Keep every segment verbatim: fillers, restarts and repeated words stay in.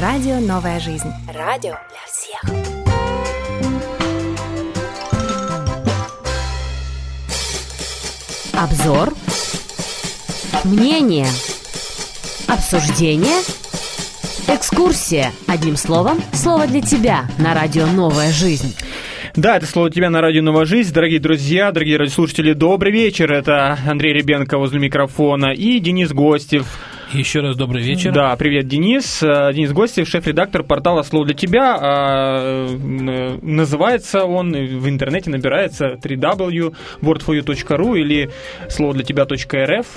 Радио «Новая жизнь». Радио для всех. Обзор, мнение, обсуждение, экскурсия. Одним словом, слово для тебя на радио «Новая жизнь». Да, это слово «тебя» на радио «Новая жизнь». Дорогие друзья, дорогие радиослушатели, добрый вечер. Это Андрей Ребенко возле микрофона и Денис Гостев. Еще раз добрый вечер. Да, привет, Денис. Денис Гостев, шеф-редактор портала «Слово для тебя». Называется он, в интернете набирается дабл ю дабл ю дабл ю точка ворд фор ю точка ру или слово для тебя точка эр эф.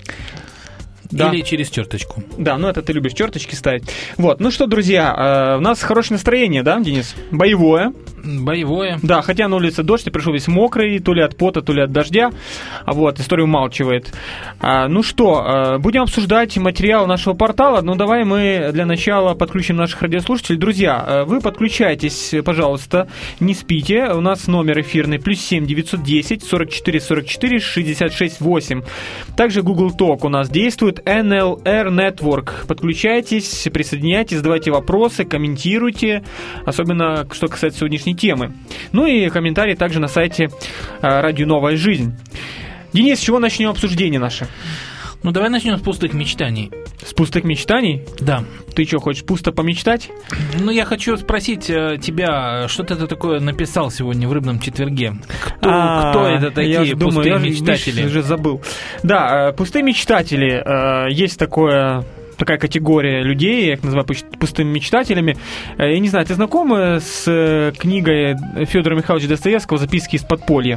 Да. Или через черточку. Да, ну это ты любишь черточки ставить. Вот, ну что, друзья, у нас хорошее настроение, да, Денис? Боевое. Боевое. Да, хотя на улице дождь, и пришел весь мокрый, то ли от пота, то ли от дождя. А вот, история умалчивает. А, ну что, а, будем обсуждать материал нашего портала. Ну, давай мы для начала подключим наших радиослушателей. Друзья, вы подключайтесь, пожалуйста, не спите. У нас номер эфирный плюс семь девятьсот десять сорок четыре сорок четыре шестьдесят шесть восемь. Также Google Talk у нас действует, эн эл эр Network. Подключайтесь, присоединяйтесь, задавайте вопросы, комментируйте, особенно что касается сегодняшней темы. Ну и комментарии также на сайте э, Радио «Новая жизнь». Денис, с чего начнем обсуждение наше? Ну, давай начнем с пустых мечтаний. С пустых мечтаний? Да. Ты что, хочешь пусто помечтать? Ну, я хочу спросить э, тебя, что ты такое написал сегодня в «Рыбном четверге»? Кто, а, кто это такие я пустые думаю, мечтатели? Я уже забыл. Да, пустые мечтатели. Э, есть такое... такая категория людей, я их называю пустыми мечтателями. Я не знаю, ты знаком с книгой Федора Михайловича Достоевского «Записки из подполья»?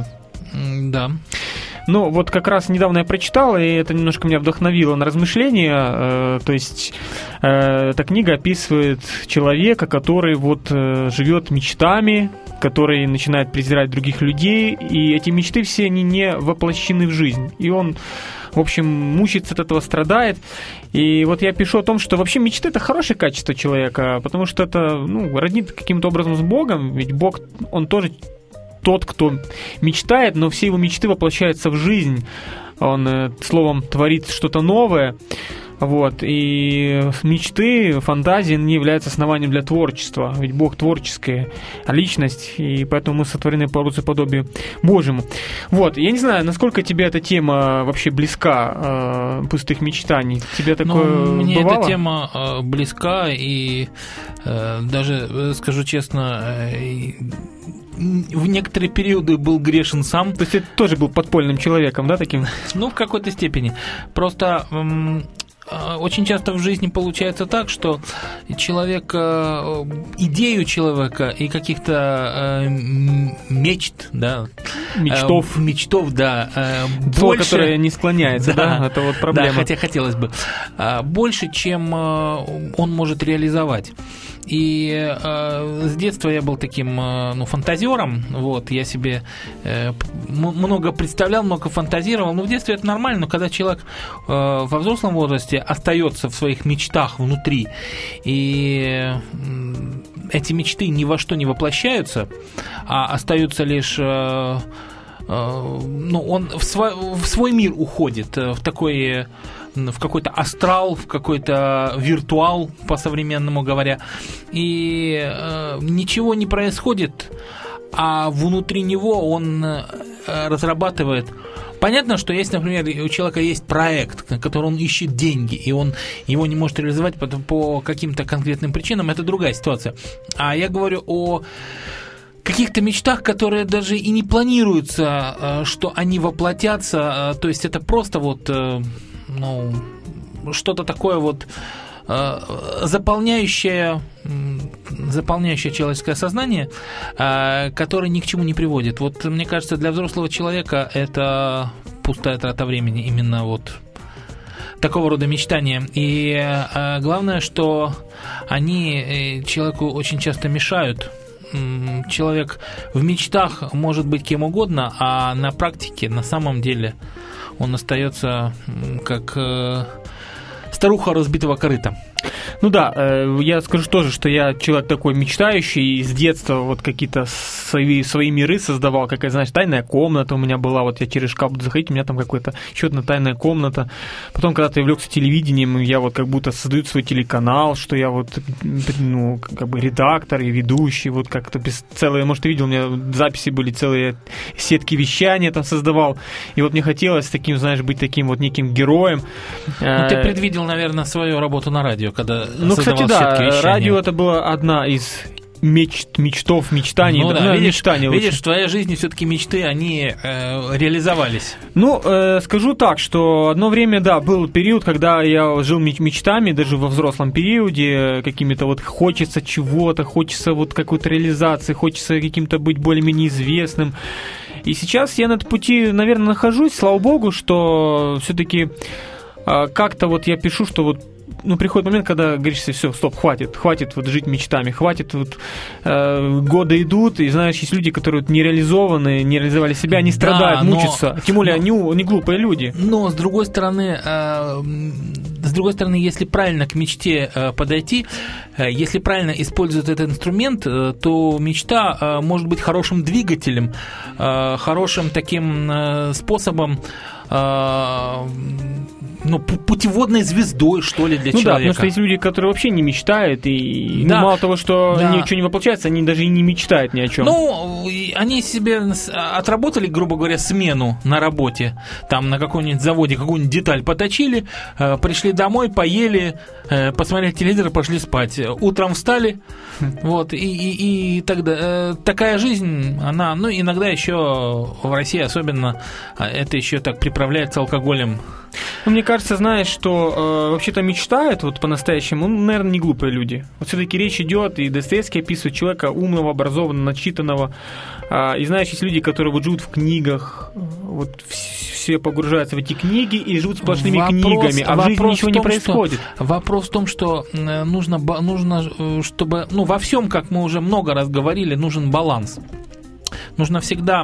Да. Ну, вот как раз недавно я прочитал, и это немножко меня вдохновило на размышления. То есть, эта книга описывает человека, который вот живет мечтами, который начинает презирать других людей, и эти мечты все, они не воплощены в жизнь. И он, в общем, мучается от этого, страдает. И вот я пишу о том, что вообще мечты — это хорошее качество человека, потому что это, ну, роднит каким-то образом с Богом, ведь Бог, он тоже тот, кто мечтает, но все его мечты воплощаются в жизнь. Он, словом, творит что-то новое. Вот. И мечты, фантазии не являются основанием для творчества. Ведь Бог творческая личность, и поэтому мы сотворены по образу и подобию Божьему. Вот. Я не знаю, насколько тебе эта тема вообще близка, э, пустых мечтаний. Тебе такое ну, мне бывало? Эта тема э, близка, и э, даже, скажу честно, э, в некоторые периоды был грешен сам. То есть ты тоже был подпольным человеком, да, таким? Ну, в какой-то степени. Просто... М- Очень часто в жизни получается так, что человек, идею человека и каких-то мечт, да, мечтов, мечтов, да, то, которое не склоняется, да, да, это вот проблема. Да, хотя хотелось бы больше, чем он может реализовать. И э, с детства я был таким, э, ну, фантазером, вот, я себе э, много представлял, много фантазировал, но в детстве это нормально, но когда человек э, во взрослом возрасте остается в своих мечтах внутри, и э, эти мечты ни во что не воплощаются, а остаются лишь... Э, э, ну, он в свой, в свой мир уходит, в такой... в какой-то астрал, в какой-то виртуал, по-современному говоря, и э, ничего не происходит, а внутри него он э, разрабатывает. Понятно, что если, например, у человека есть проект, на который он ищет деньги, и он его не может реализовать по, по каким-то конкретным причинам, это другая ситуация. А я говорю о каких-то мечтах, которые даже и не планируются, что они воплотятся, то есть это просто вот... ну, что-то такое вот э, заполняющее, заполняющее человеческое сознание, э, которое ни к чему не приводит. Вот, мне кажется, для взрослого человека это пустая трата времени, именно вот такого рода мечтания. И э, главное, что они человеку очень часто мешают. Человек в мечтах может быть кем угодно, а на практике, на самом деле, он остается как э, старуха разбитого корыта. Ну да, э, я скажу тоже, что я человек такой мечтающий, и с детства вот какие-то свои, свои миры создавал, какая, знаешь, тайная комната у меня была, вот я через шкаф буду заходить, у меня там какая-то еще одна тайная комната. Потом, когда-то я увлекся телевидением, я вот как будто создаю свой телеканал, что я вот, ну, как бы редактор и ведущий, вот как-то без целые, может, ты видел, у меня записи были, целые сетки вещания там создавал, и вот мне хотелось таким, знаешь, быть таким вот неким героем. Ну, ты предвидел, наверное, свою работу на радио, когда ну, создавал кстати, да, сетки вещания. Радио это была одна из мечт, мечтов, мечтаний. Ну, да, да, ну, видишь, мечтаний видишь, лучше. в твоей жизни все-таки мечты, они э, реализовались. Ну, э, скажу так, что одно время, да, был период, когда я жил меч- мечтами, даже во взрослом периоде, какими-то вот хочется чего-то, хочется вот какой-то реализации, хочется каким-то быть более-менее известным. И сейчас я на этом пути, наверное, нахожусь, слава богу, что все-таки э, как-то вот я пишу, что вот ну, приходит момент, когда говоришь себе, все, стоп, хватит, хватит вот жить мечтами, хватит вот э, годы идут, и знаешь, есть люди, которые вот не реализованы, не реализовали себя, они страдают, да, но, мучатся, тем более но, они не глупые люди. Но, с другой стороны, э, с другой стороны, если правильно к мечте э, подойти, э, если правильно использовать этот инструмент, э, то мечта э, может быть хорошим двигателем, э, хорошим таким э, способом, э, ну, путеводной звездой, что ли, для ну человека. Да, потому что есть люди, которые вообще не мечтают, и да. ну, мало того, что да. ничего не воплощается, они даже и не мечтают ни о чем. Ну, они себе отработали, грубо говоря, смену на работе, там на каком-нибудь заводе какую-нибудь деталь поточили, пришли домой, поели, посмотрели телевизор, пошли спать. Утром встали, вот, и, и, и тогда такая жизнь, она, ну, иногда еще в России особенно это еще так приправляется алкоголем. Ну, мне кажется, знаешь, что э, вообще-то мечтают вот по-настоящему, ну, наверное, не глупые люди. Вот все-таки речь идет, и Достоевский описывает человека умного, образованного, начитанного. Э, и знаешь, есть люди, которые вот живут в книгах, вот все погружаются в эти книги и живут сплошными вопрос, книгами, а в жизни ничего в том, не происходит. Что, вопрос в том, что нужно, нужно, чтобы, ну, во всем, как мы уже много раз говорили, нужен баланс. Нужно всегда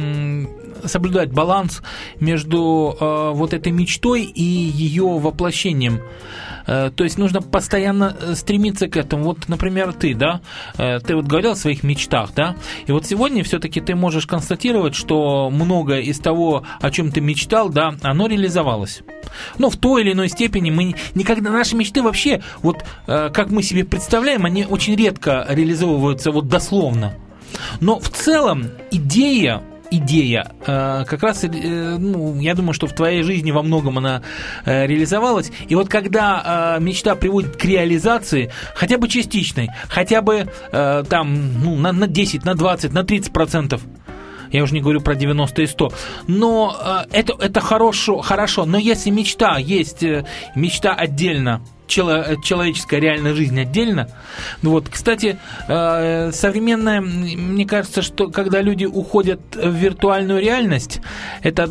м, соблюдать баланс между э, вот этой мечтой и ее воплощением. Э, то есть нужно постоянно стремиться к этому. Вот, например, ты, да, э, ты вот говорил о своих мечтах, да, и вот сегодня все-таки ты можешь констатировать, что многое из того, о чем ты мечтал, да, оно реализовалось. Но в той или иной степени мы никогда, наши мечты вообще, вот э, как мы себе представляем, они очень редко реализовываются вот дословно. Но в целом идея, идея э, как раз, э, ну, я думаю, что в твоей жизни во многом она э, реализовалась. И вот когда э, мечта приводит к реализации, хотя бы частичной, хотя бы э, там, ну, на, на десять, на двадцать, на тридцать процентов, я уже не говорю про девяносто и сто. Но э, это, это хорошо, хорошо. Но если мечта есть, э, мечта отдельно, человеческая реальная жизнь отдельно. Ну вот, кстати, э, современная, мне кажется, что когда люди уходят в виртуальную реальность, это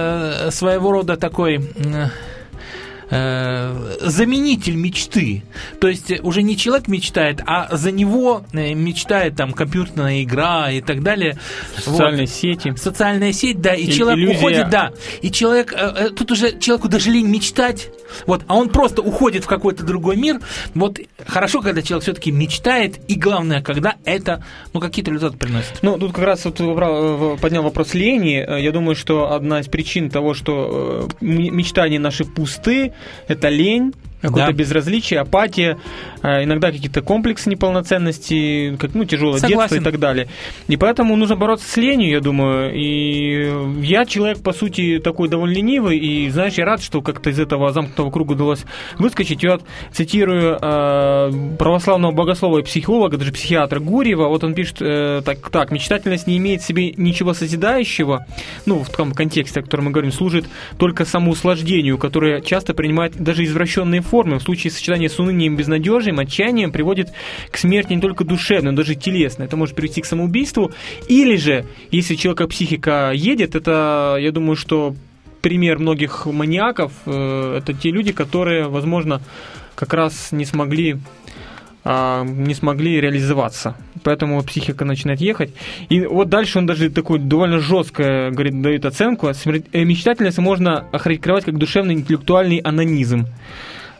э, своего рода такой... Э, заменитель мечты. То есть уже не человек мечтает, а за него мечтает там компьютерная игра и так далее. Социальные вот. сети. Социальная сеть, да, и, и человек иллюзия. Уходит, да. И человек, тут уже человеку даже лень мечтать, вот, а он просто уходит в какой-то другой мир. Вот хорошо, когда человек все-таки мечтает, и главное, когда это, ну, какие-то результаты приносит. Ну, тут как раз вот поднял вопрос лени. Я думаю, что одна из причин того, что мечтания наши пусты, это лень, какое-то да. безразличие, апатия, иногда какие-то комплексы неполноценности, как, ну, тяжелое Согласен. детство и так далее. И поэтому нужно бороться с ленью, я думаю. И я человек, по сути, такой довольно ленивый, и, знаешь, я рад, что как-то из этого замкнутого круга удалось выскочить. Я вот цитирую э, православного богослова и психолога, даже психиатра Гурьева. Вот он пишет э, так, так, мечтательность не имеет в себе ничего созидающего, ну, в том контексте, о котором мы говорим, служит только самоуслаждению, которое часто принимает даже извращенные формы. В случае сочетания с унынием и безнадежием, отчаянием приводит к смерти не только душевной, но даже телесной. Это может привести к самоубийству. Или же, если у человека психика едет, это, я думаю, что пример многих маниаков, э, это те люди, которые, возможно, как раз не смогли э, не смогли реализоваться. Поэтому психика начинает ехать. И вот дальше он даже такой довольно жестко, говорит, дает оценку. Мечтательность можно охарактеризовать как душевный интеллектуальный анонизм.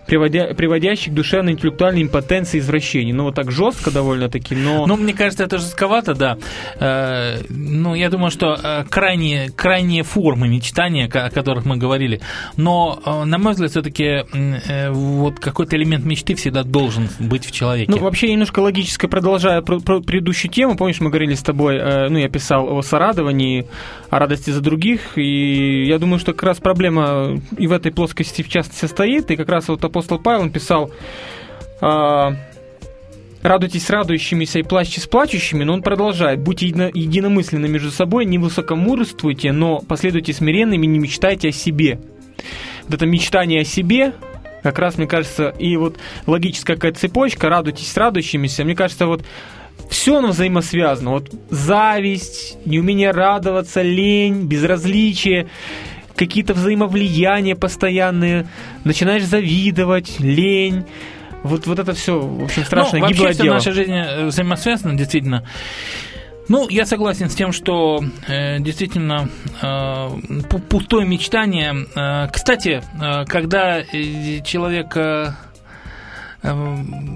приводя, приводящий к душевно-интеллектуальной импотенции и извращению. Ну, вот так жестко довольно-таки, но... Ну, мне кажется, это жестковато, да. Э, ну, я думаю, что э, крайние, крайние формы мечтания, о которых мы говорили, но, э, на мой взгляд, все-таки э, вот какой-то элемент мечты всегда должен быть в человеке. Ну, вообще, немножко логически продолжая про, про предыдущую тему, помнишь, мы говорили с тобой, э, ну, я писал о сорадовании, о радости за других, и я думаю, что как раз проблема и в этой плоскости в частности состоит, и как раз вот апостол Павел писал: э, «Радуйтесь с радующимися и плачьте с плачущими», но он продолжает: «Будьте едино, единомысленны между собой, не высокомудрствуйте, но последуйте смиренными, не мечтайте о себе». Вот это мечтание о себе, как раз, мне кажется, и вот логическая какая-то цепочка, радуйтесь с радующимися, мне кажется, вот все оно взаимосвязано. Вот зависть, неумение радоваться, лень, безразличие, какие-то взаимовлияния постоянные, начинаешь завидовать, лень. Вот, вот это все, в общем, страшное, ну, гиблое вообще дело. Вообще вся наша жизнь взаимосвязана, действительно. Ну, я согласен с тем, что э, действительно э, пустое мечтание. Э, кстати, э, когда человек... Э, э,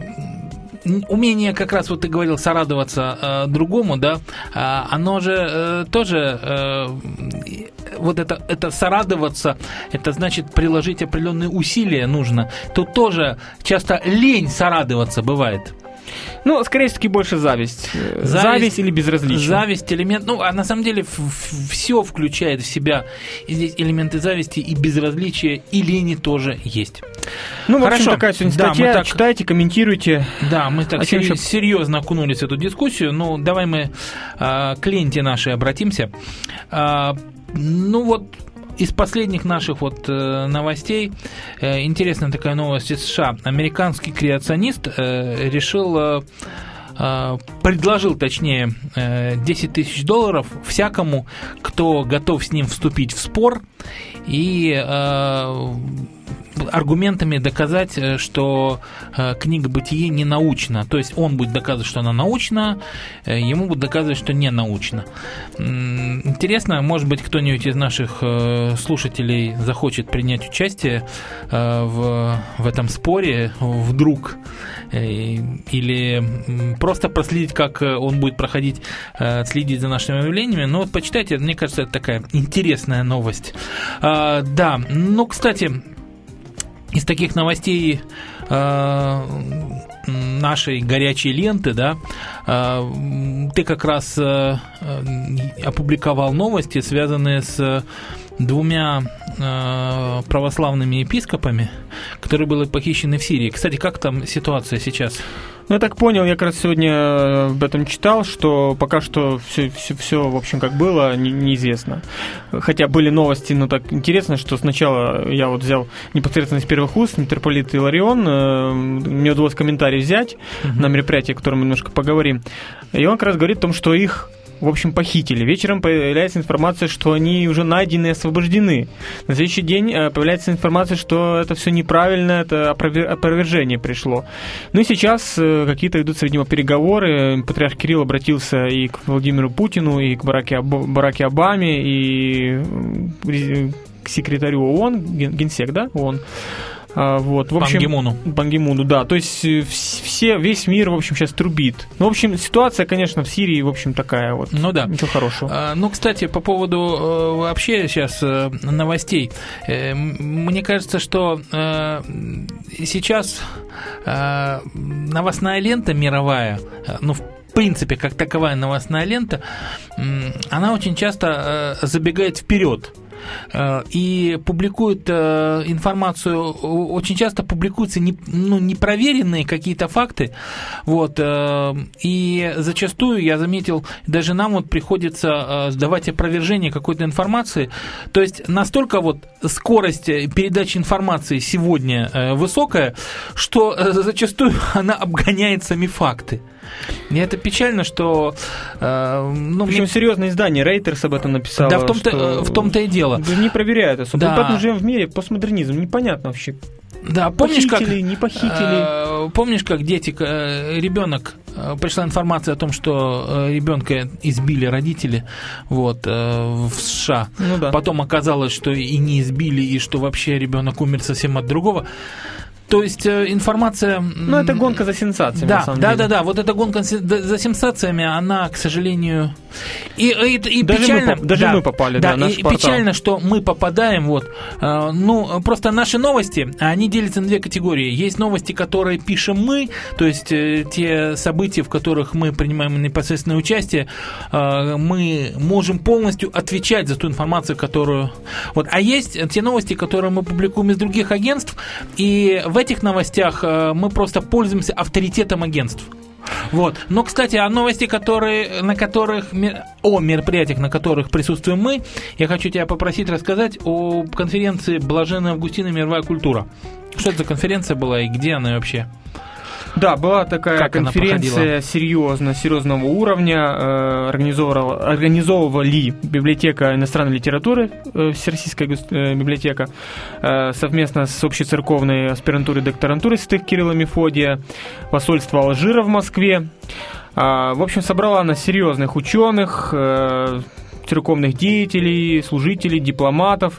умение, как раз вот ты говорил, сорадоваться э, другому, да, э, оно же э, тоже, э, вот это, это сорадоваться, это значит приложить определенные усилия нужно. Тут тоже часто лень сорадоваться бывает. Ну, скорее всего, больше зависть. зависть. Зависть или безразличие. Зависть, элемент. Ну, а на самом деле все включает в себя. И здесь элементы зависти и безразличия, и лени тоже есть. Ну, в Хорошо. общем, такая сегодня да, статья. так, читайте, комментируйте. Да, мы так сери- еще... серьезно окунулись в эту дискуссию. Ну, давай мы а, к ленте нашей обратимся. А, ну, вот... Из последних наших вот э, новостей э, интересная такая новость из США. Американский креационист э, решил, э, э, предложил, точнее, э, десять тысяч долларов всякому, кто готов с ним вступить в спор и э, аргументами доказать, что э, книга «Бытие» не научна. То есть он будет доказывать, что она научна, э, ему будут доказывать, что не научна. М-м, интересно, может быть, кто-нибудь из наших э, слушателей захочет принять участие э, в, в этом споре вдруг, э, или м, просто проследить, как он будет проходить, э, следить за нашими явлениями. Но вот почитайте, мне кажется, это такая интересная новость. Э, да, ну, кстати... Из таких новостей э, нашей горячей ленты, да, э, ты как раз э, опубликовал новости, связанные с двумя э, православными епископами, которые были похищены в Сирии. Кстати, как там ситуация сейчас? Ну, я так понял, я как раз сегодня об этом читал, что пока что все, все, все в общем, как было, не, неизвестно. Хотя были новости, но так интересно, что сначала я вот взял непосредственно из первых уст митрополит Иларион, э, мне удалось комментарий взять uh-huh. на мероприятии, о котором мы немножко поговорим, и он как раз говорит о том, что их в общем, похитили. Вечером появляется информация, что они уже найдены и освобождены. На следующий день появляется информация, что это все неправильно, это опровержение пришло. Ну и сейчас какие-то ведутся, видимо, переговоры. Патриарх Кирилл обратился и к Владимиру Путину, и к Бараке, Бараке Обаме, и к секретарю ООН, Генсек, да, ООН. А, вот, в общем, Пан Ги Муну. Пан Ги Муну, да. То есть все, весь мир, в общем, сейчас трубит. Ну, в общем, ситуация, конечно, в Сирии, в общем, такая вот. Ну да. Ничего хорошего. А, ну, кстати, по поводу э, вообще сейчас э, новостей. Э, мне кажется, что э, сейчас э, новостная лента мировая, э, ну, в В принципе, как таковая новостная лента, она очень часто э, забегает вперед. И публикуют э, информацию, очень часто публикуются не, ну, непроверенные какие-то факты, вот, э, и зачастую, я заметил, даже нам вот приходится э, сдавать опровержение какой-то информации, то есть настолько вот скорость передачи информации сегодня э, высокая, что э, зачастую она обгоняет сами факты. И это печально, что... Э, ну, Причем мне... серьезное издание, Рейтерс об этом написал. Да, в том-то, что... в том-то и дело. Не проверяют особо. Да. Мы поэтому живем в мире постмодернизм, непонятно вообще. Да, помнишь, похитили, как... не похитили. Э, помнишь, как дети, э, ребенок, э, пришла информация о том, что э, ребенка избили родители, вот, э, в США. Ну, да. Потом оказалось, что и не избили, и что вообще ребенок умер совсем от другого. То есть информация... Ну, это гонка за сенсациями, да, на самом да, деле. Да, да, да, вот эта гонка за сенсациями, она, к сожалению... И, и, и даже печально... Мы, даже да, мы попали, да, да, наш и портал. Печально, что мы попадаем, вот, э, ну, просто наши новости, они делятся на две категории. Есть новости, которые пишем мы, то есть э, те события, в которых мы принимаем непосредственное участие, э, мы можем полностью отвечать за ту информацию, которую... Вот. А есть те новости, которые мы публикуем из других агентств, и в этих новостях э, мы просто пользуемся авторитетом агентств. Вот. Но, кстати, о новости, которые, на которых, о мероприятиях, на которых присутствуем мы, я хочу тебя попросить рассказать о конференции «Блаженная Августина. Мировая культура». Что это за конференция была и где она вообще? Да, была такая как конференция серьезно, серьезного уровня. Э, организовывала, организовывали библиотека иностранной литературы, э, Всероссийская э, библиотека, э, совместно с общецерковной аспирантурой и докторантурой святых Кирилла и Мефодия, посольство Алжира в Москве. Э, в общем, собрала она серьезных ученых, э, церковных деятелей, служителей, дипломатов.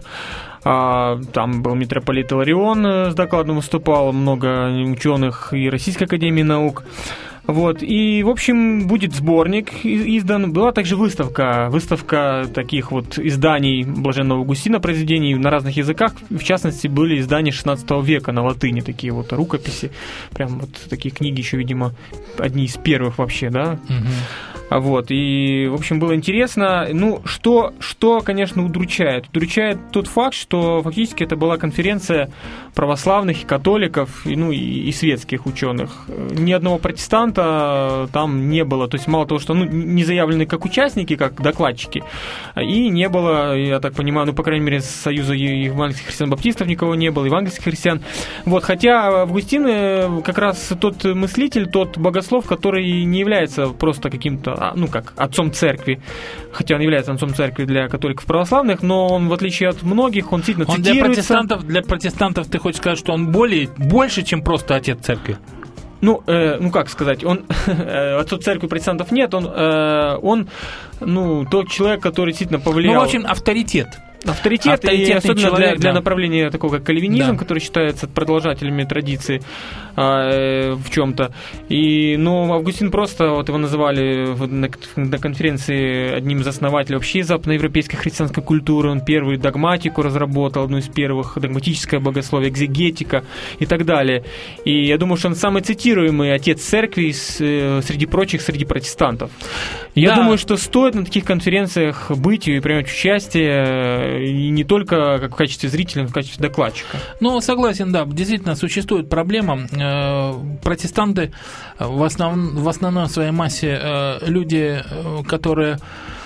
Там был митрополит Иларион, с докладом выступал, много ученых и Российской академии наук. Вот. И, в общем, будет сборник издан. Была также выставка, выставка таких вот изданий Блаженного Августина, произведений на разных языках. В частности, были издания шестнадцатого века на латыни, такие вот рукописи. Прям вот такие книги еще, видимо, одни из первых вообще, да? Угу. Вот. И, в общем, было интересно. Ну, что, что, конечно, удручает? Удручает тот факт, что фактически это была конференция православных и католиков, и, ну, и, и светских ученых. Ни одного протестанта там не было, то есть мало того, что ну, не заявлены как участники, как докладчики, и не было, я так понимаю, ну, по крайней мере, Союза евангельских христиан-баптистов никого не было, евангельских христиан. Вот, хотя Августин как раз тот мыслитель, тот богослов, который не является просто каким-то, ну, как отцом церкви, хотя он является отцом церкви для католиков православных, но он, в отличие от многих, он действительно он цитируется. Для протестантов, для протестантов ты хочешь сказать, что он более, больше, чем просто отец церкви? Ну, э, ну как сказать, он отцов церкви протестантов нет, он, э, он, ну, тот человек, который действительно повлиял. Ну, в общем, авторитет. Авторитет, и особенно человек, для, для да. направления такого, как кальвинизм, да. который считается продолжателями традиции э, в чем-то. И, ну, Августин просто, вот его называли на, на конференции одним из основателей вообще западноевропейской христианской культуры. Он первую догматику разработал, одну из первых, догматическое богословие, экзегетика и так далее. И я думаю, что он самый цитируемый отец церкви среди прочих, среди протестантов. Я да. думаю, что стоит на таких конференциях быть и принимать участие, и не только как в качестве зрителя, но в качестве докладчика. Ну, согласен, да, действительно существует проблема. Протестанты в, основ... в основной своей массе люди, которые,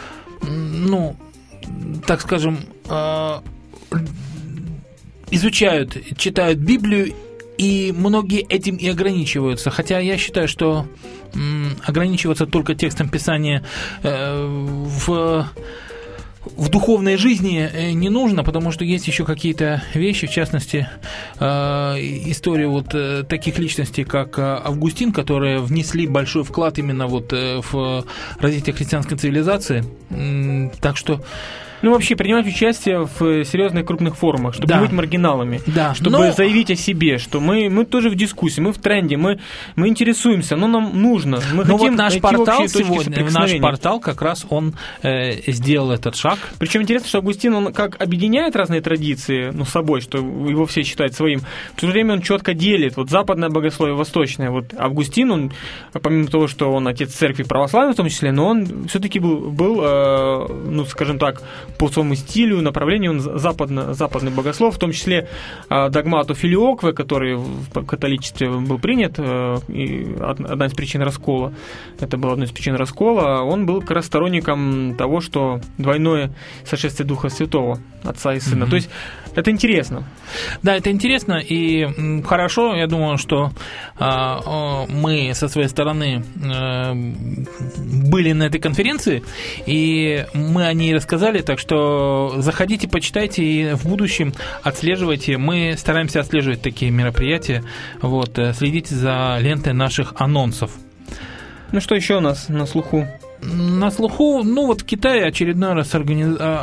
ну, так скажем, изучают, читают Библию, и многие этим и ограничиваются. Хотя я считаю, что ограничиваться только текстом Писания в... в духовной жизни не нужно, потому что есть еще какие-то вещи, в частности, история вот таких личностей, как Августин, которые внесли большой вклад именно вот в развитие христианской цивилизации. Так что... Ну, вообще, принимать участие в серьезных крупных форумах, чтобы да. не быть маргиналами, да. чтобы но... заявить о себе, что мы, мы тоже в дискуссии, мы в тренде, мы, мы интересуемся, но нам нужно. Мы ну, хотим вот наш найти портал общие точки сегодня, соприкосновения. наш портал как раз он э, сделал этот шаг. Причем интересно, что Августин, он как объединяет разные традиции, ну, с собой, что его все считают своим, в то же время он четко делит, вот западное богословие, восточное. Вот Августин, он, помимо того, что он отец церкви православной в том числе, но он все-таки был, был э, ну, скажем так, по своему стилю, направлению, он западно, западный богослов, в том числе э, догмату Филиокве, который в католичестве был принят, э, и одна из причин раскола, это была одна из причин раскола, он был как раз сторонником того, что двойное сошествие Духа Святого, Отца и Сына. Mm-hmm. То есть это интересно. Да, это интересно, и хорошо, я думаю, что э, э, мы со своей стороны э, были на этой конференции, и мы о ней рассказали, так что заходите, почитайте, и в будущем отслеживайте. Мы стараемся отслеживать такие мероприятия, вот, следите за лентой наших анонсов. Ну что еще у нас на слуху? На слуху, ну вот в Китае очередной раз организ...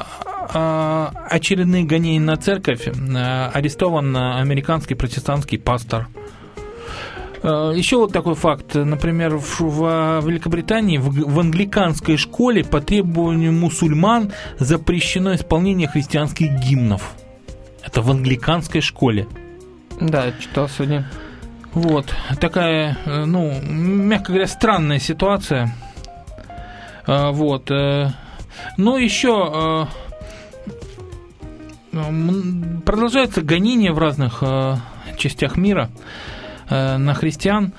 очередные гонения на церковь арестован американский протестантский пастор. Еще вот такой факт. Например, в, в Великобритании в, в англиканской школе по требованию мусульман запрещено исполнение христианских гимнов. Это в англиканской школе. Да, я читал сегодня. Вот. Такая, ну, мягко говоря, странная ситуация. Вот. Но еще продолжаются гонения в разных частях мира на христиан.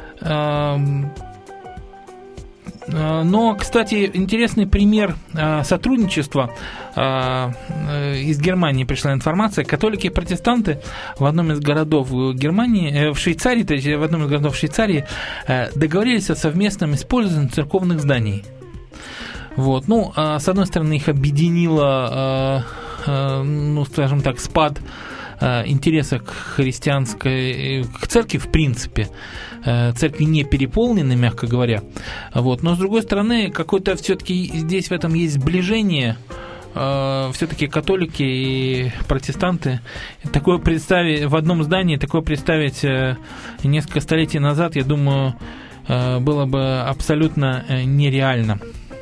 Но, кстати, интересный пример сотрудничества. Из Германии пришла информация. Католики и протестанты в одном из городов Германии, в Швейцарии, то есть в одном из городов Швейцарии, договорились о совместном использовании церковных зданий. Вот. Ну, с одной стороны, их объединило, ну, скажем так, спад интереса к христианской, к церкви в принципе. Церкви не переполнены, мягко говоря. Вот. Но с другой стороны, какое-то все-таки здесь в этом есть сближение. Все-таки католики и протестанты. Такое представить в одном здании, такое представить несколько столетий назад, я думаю, было бы абсолютно нереально.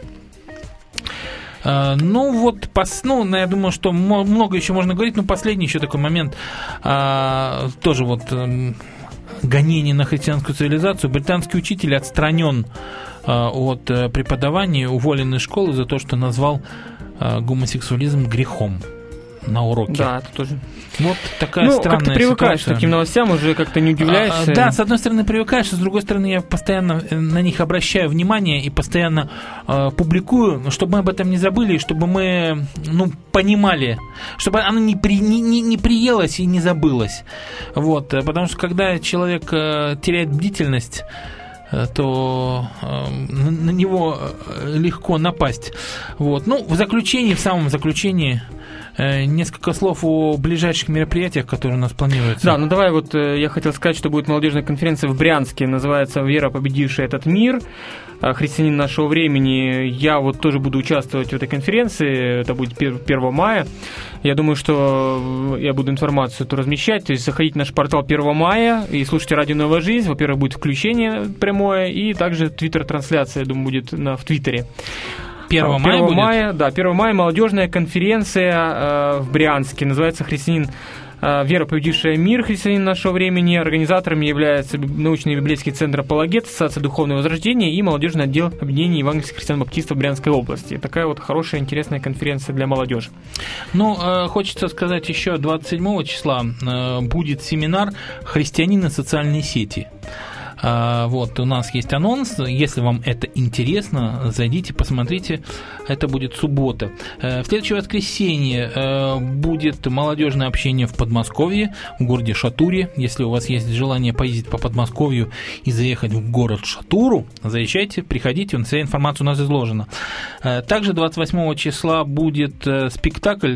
Ну вот, пос, ну, я думаю, что много еще можно говорить, но последний еще такой момент, а, тоже вот а, гонение на христианскую цивилизацию. Британский учитель отстранен а, от а, преподавания, уволен из школы за то, что назвал а, гомосексуализм грехом на уроке. Да, это тоже. Вот такая ну, странная как ты привыкаешь ситуация. к таким новостям, уже как-то не удивляешься. А, да, с одной стороны привыкаешь, с другой стороны я постоянно на них обращаю внимание и постоянно э, публикую, чтобы мы об этом не забыли, чтобы мы, ну, понимали, чтобы оно не, при, не, не, не приелось и не забылось. Вот, потому что когда человек э, теряет бдительность, то э, на него легко напасть. Вот. Ну, в заключении, в самом заключении, э, несколько слов о ближайших мероприятиях, которые у нас планируются. Да, ну давай вот э, я хотел сказать, что будет молодежная конференция в Брянске, называется «Вера, победившая этот мир». Христианин нашего времени. Я вот тоже буду участвовать в этой конференции. Это будет первого мая. Я думаю, что я буду информацию эту размещать. То есть заходите на наш портал первого мая и слушайте радио «Новая жизнь». Во-первых, будет включение прямое, и также твиттер-трансляция, я думаю, будет на, в Твиттере. первого мая будет? Мая, да, первого мая молодежная конференция э, в Брянске. Называется «Христианин Вера, победившая мир, христианин нашего времени». Организаторами являются научный библейский центр «Апологет», Ассоциация Духовного Возрождения и молодежный отдел объединения евангельских христиан-баптистов Брянской области. Такая вот хорошая, интересная конференция для молодежи. Ну, э, хочется сказать еще, двадцать седьмого числа э, будет семинар «Христианин и социальные сети». Вот, у нас есть анонс. Если вам это интересно, зайдите, посмотрите. Это будет суббота. В следующее воскресенье будет молодежное общение в Подмосковье, в городе Шатуре. Если у вас есть желание поездить по Подмосковью и заехать в город Шатуру, заезжайте, приходите, вся информация у нас изложена. Также двадцать восьмого числа будет спектакль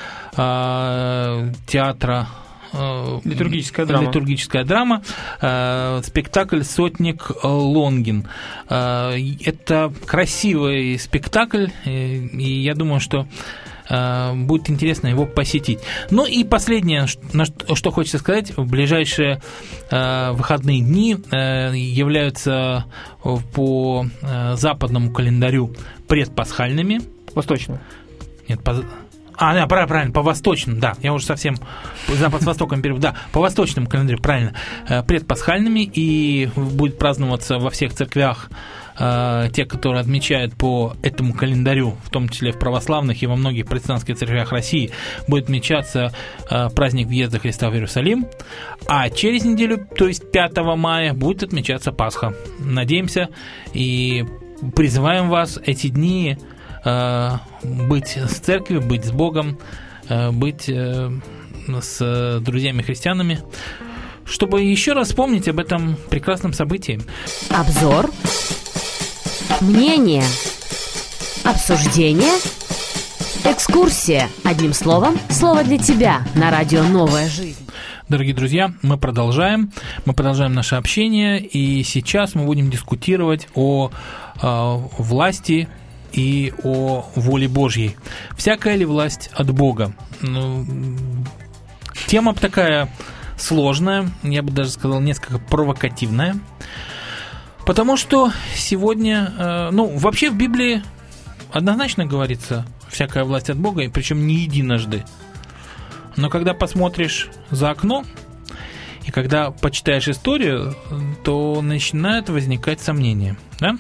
театра Литургическая драма. Литургическая драма. Спектакль «Сотник Лонгин». Это красивый спектакль, и я думаю, что будет интересно его посетить. Ну и последнее, что хочется сказать, в ближайшие выходные дни являются по западному календарю предпасхальными. Восточным. Нет, по... А, да, правильно, по восточным, да, я уже совсем запад с востоком перевод, да, по восточному календарю, правильно, предпасхальными, и будет праздноваться во всех церквях э, те, которые отмечают по этому календарю, в том числе в православных и во многих протестантских церквях России, будет отмечаться э, праздник въезда Христа в Иерусалим, а через неделю, то есть пятого мая, будет отмечаться Пасха. Надеемся и призываем вас эти дни быть с церковью, быть с Богом, быть с друзьями-христианами, чтобы еще раз вспомнить об этом прекрасном событии. Обзор, мнение, обсуждение, экскурсия. Одним словом, слово для тебя на радио «Новая жизнь». Дорогие друзья, мы продолжаем. Мы продолжаем наше общение, и сейчас мы будем дискутировать о э, власти и о воле Божьей. Всякая ли власть от Бога? Ну, тема такая сложная, я бы даже сказал, несколько провокативная, потому что сегодня, ну, вообще в Библии однозначно говорится «всякая власть от Бога», и причем не единожды. Но когда посмотришь за окно, и когда почитаешь историю, то начинают возникать сомнения, да?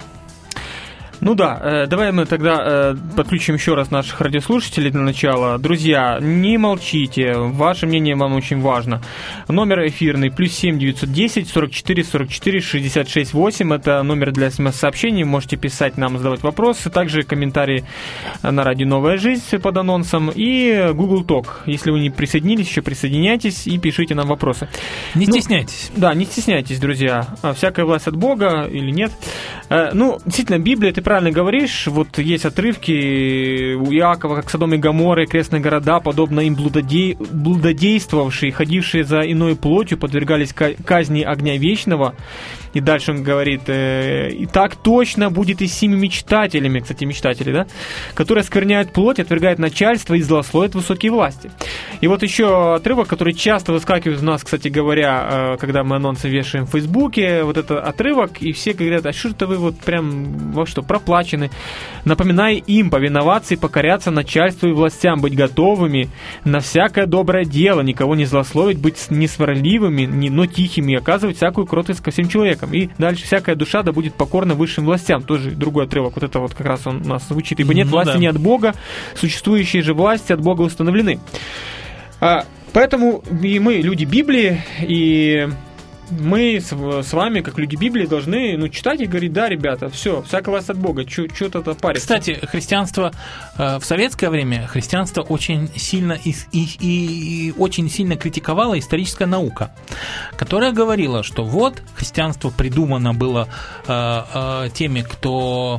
Ну да, э, давай мы тогда э, подключим еще раз наших радиослушателей для начала. Друзья, не молчите, ваше мнение вам очень важно. Номер эфирный плюс семь девятьсот десять сорок четыре сорок четыре шестьдесят шесть восемь. Это номер для смс-сообщений. Можете писать нам, задавать вопросы. Также комментарии на радио «Новая жизнь» под анонсом. И Google Talk. Если вы не присоединились, еще присоединяйтесь и пишите нам вопросы. Не ну, стесняйтесь. Да, не стесняйтесь, друзья. Всякая власть от Бога или нет. Э, ну, действительно, Библия, ты правильно говоришь, вот есть отрывки у Иакова, как Содом и Гоморра, крестные города, подобно им блудодей... блудодействовавшие, ходившие за иной плотью, подвергались казни огня вечного. И дальше он говорит, э, и так точно будет и с сими мечтателями, кстати, мечтатели, да, которые оскверняют плоть, отвергают начальство и злословят высокие власти. И вот еще отрывок, который часто выскакивает у нас, кстати говоря, э, когда мы анонсы вешаем в Фейсбуке, вот этот отрывок, и все говорят, а что это вы вот прям, во что, проплачены, напоминая им повиноваться и покоряться начальству и властям, быть готовыми на всякое доброе дело, никого не злословить, быть не сварливыми, но тихими, оказывать всякую кротость ко всем человекам. И дальше всякая душа да будет покорна высшим властям. Тоже другой отрывок. Вот это вот как раз он у нас звучит. Ибо нет ну, власти да. не от Бога, существующие же власти от Бога установлены. А, поэтому и мы, люди Библии, и мы с, с вами, как люди Библии, должны ну, читать и говорить, да, ребята, все, всякая власть от Бога, что-то парится. Кстати, христианство э, в советское время, христианство очень сильно и, и, и очень сильно критиковала историческая наука, которая говорила, что вот христианство придумано было э, э, теми, кто...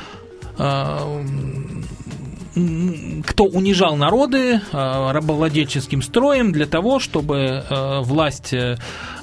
Э, кто унижал народы э, рабовладельческим строем для того, чтобы э, власть, э,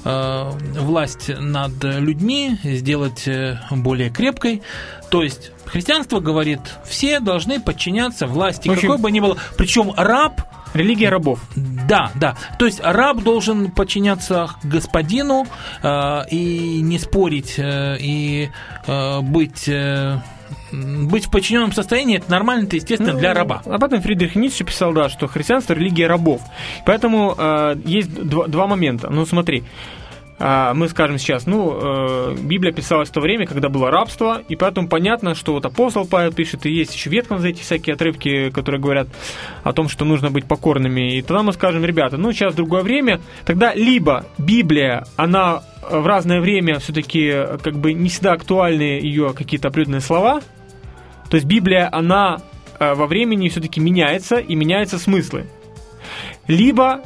власть над людьми сделать более крепкой. То есть христианство говорит, все должны подчиняться власти, общем, какой бы ни было. Причем раб... Религия рабов. Да, да. То есть раб должен подчиняться господину э, и не спорить, э, и э, быть... Э, Быть в подчиненном состоянии – это нормально, это естественно ну, для раба. Об этом Фридрих Ницше писал, да, что христианство – религия рабов. Поэтому э, есть два, два момента. Ну, смотри, э, мы скажем сейчас, ну, э, Библия писалась в то время, когда было рабство, и поэтому понятно, что вот апостол Павел пишет, и есть еще в Ветхом Завете всякие отрывки, которые говорят о том, что нужно быть покорными. И тогда мы скажем, ребята, ну, сейчас другое время, тогда либо Библия, она... в разное время все-таки как бы не всегда актуальны ее какие-то определенные слова. То есть Библия, она во времени все-таки меняется, и меняются смыслы. Либо,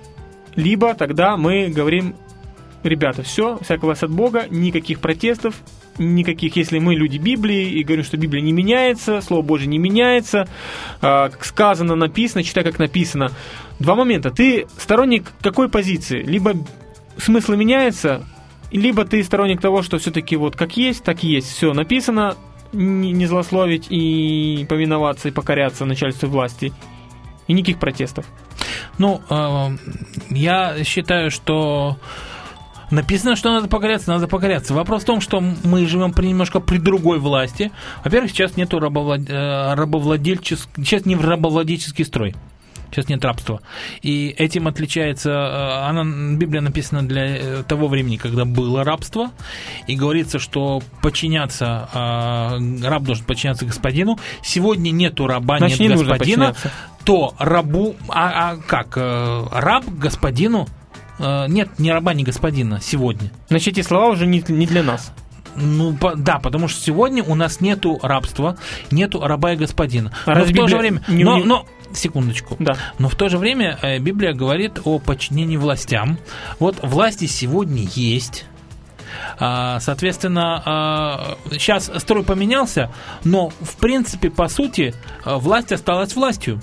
либо тогда мы говорим, ребята, все, всякая власть от Бога, никаких протестов, никаких, если мы люди Библии и говорим, что Библия не меняется, Слово Божье не меняется, как сказано, написано, читай, как написано. Два момента. Ты сторонник какой позиции? Либо смыслы меняются, либо ты сторонник того, что все-таки вот как есть, так и есть. Все написано, не, не злословить и повиноваться, и покоряться начальству власти. И никаких протестов. Ну, э, я считаю, что написано, что надо покоряться, надо покоряться. Вопрос в том, что мы живем при, немножко при другой власти. Во-первых, сейчас нету рабовлад... рабовладельческий... Сейчас не рабовладельческий строй. Сейчас нет рабства. И этим отличается... Она, Библия написана для того времени, когда было рабство. И говорится, что подчиняться... Раб должен подчиняться господину. Сегодня нету раба, значит, нет не господина. То рабу... А, а как? Раб господину... Нет ни раба, ни господина сегодня. Значит, эти слова уже не, не для нас. Ну, по, да, потому что сегодня у нас нету рабства, нету раба и господина. А но в то же время... Не, но, не... но, секундочку. Да. Но в то же время э, Библия говорит о подчинении властям. Вот власти сегодня есть. А, соответственно, а, сейчас строй поменялся, но, в принципе, по сути, власть осталась властью.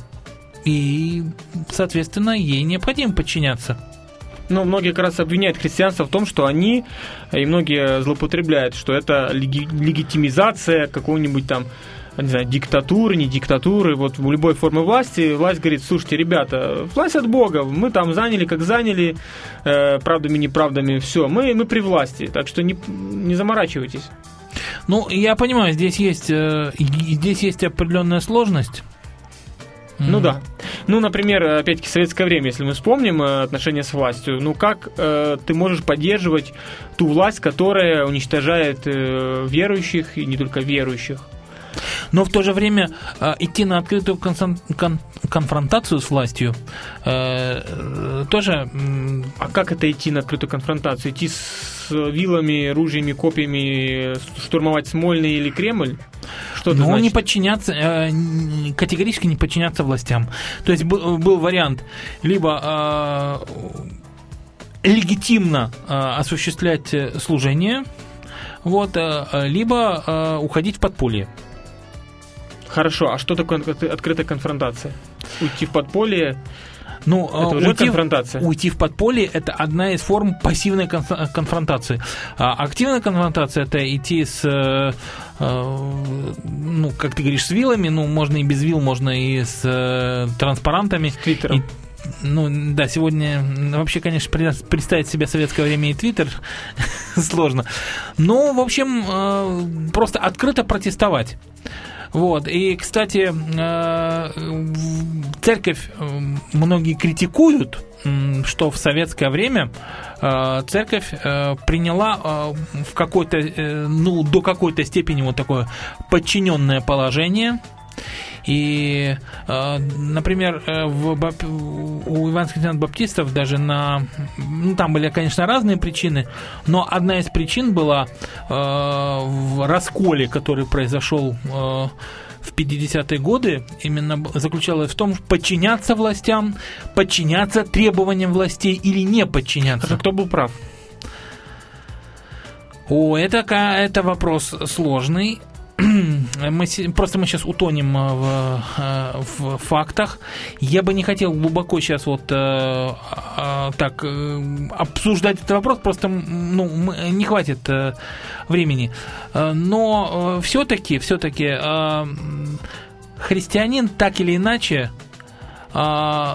И, соответственно, ей необходимо подчиняться. Ну, многие как раз обвиняют христианство в том, что они, и многие злоупотребляют, что это леги- легитимизация какого-нибудь там не знаю, диктатуры, не диктатуры, вот в любой форме власти, власть говорит: слушайте, ребята, власть от Бога, мы там заняли, как заняли, э, правдами, неправдами, все, мы, мы при власти, так что не, не заморачивайтесь. Ну, я понимаю, здесь есть, э, здесь есть определенная сложность. Ну mm. да. Ну, например, опять-таки, советское время, если мы вспомним э, отношения с властью, ну как э, ты можешь поддерживать ту власть, которая уничтожает э, верующих и не только верующих? Но в то же время э, идти на открытую консон- кон- конфронтацию с властью э, э, тоже... Э, а как это идти на открытую конфронтацию? Идти с вилами, ружьями, копьями, штурмовать Смольный или Кремль? Что это ну, значит? не подчиняться, э, категорически не подчиняться властям. То есть был, был вариант либо э, легитимно э, осуществлять служение, вот, э, либо э, уходить в подполье. Хорошо, а что такое открытая конфронтация? Уйти в подполье? Ну, это уже уйти, конфронтация. Уйти в подполье – это одна из форм пассивной конфронтации. А активная конфронтация – это идти с, э, ну, как ты говоришь, с вилами, ну, можно и без вил, можно и с э, транспарантами. С твиттером. И, ну, да, сегодня вообще, конечно, представить себе советское время и твиттер сложно. Но, в общем, э, просто открыто протестовать. Вот. И, кстати, церковь многие критикуют, что в советское время церковь приняла в какой-то, ну, до какой-то степени вот такое подчиненное положение. И, например, в, у евангельских баптистов даже на... Ну, там были, конечно, разные причины, но одна из причин была э, в расколе, который произошел э, в пятидесятые годы, именно заключалась в том, чтобы подчиняться властям, подчиняться требованиям властей или не подчиняться. А кто был прав? О, это, это вопрос сложный. Мы, просто мы сейчас утонем в, в фактах. Я бы не хотел глубоко сейчас вот э, э, так э, обсуждать этот вопрос, просто ну, не хватит э, времени. Но э, все-таки, все-таки э, христианин так или иначе э,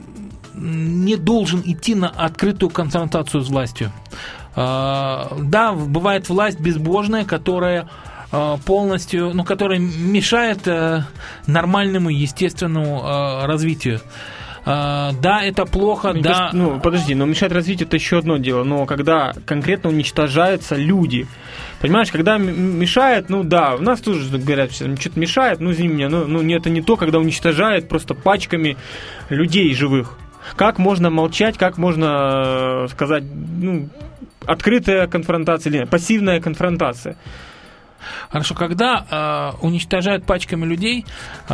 не должен идти на открытую конфронтацию с властью. Э, да, бывает власть безбожная, которая полностью, ну, которая мешает э, нормальному, естественному э, развитию. Э, да, это плохо, ну, да... Ну, подожди, но мешает развитию это еще одно дело, но когда конкретно уничтожаются люди, понимаешь, когда мешает, ну да, у нас тоже говорят, что-то мешает, ну, извини меня, ну, ну, это не то, когда уничтожает просто пачками людей живых. Как можно молчать, как можно сказать, ну, открытая конфронтация или пассивная конфронтация? Хорошо, когда э, уничтожают пачками людей э,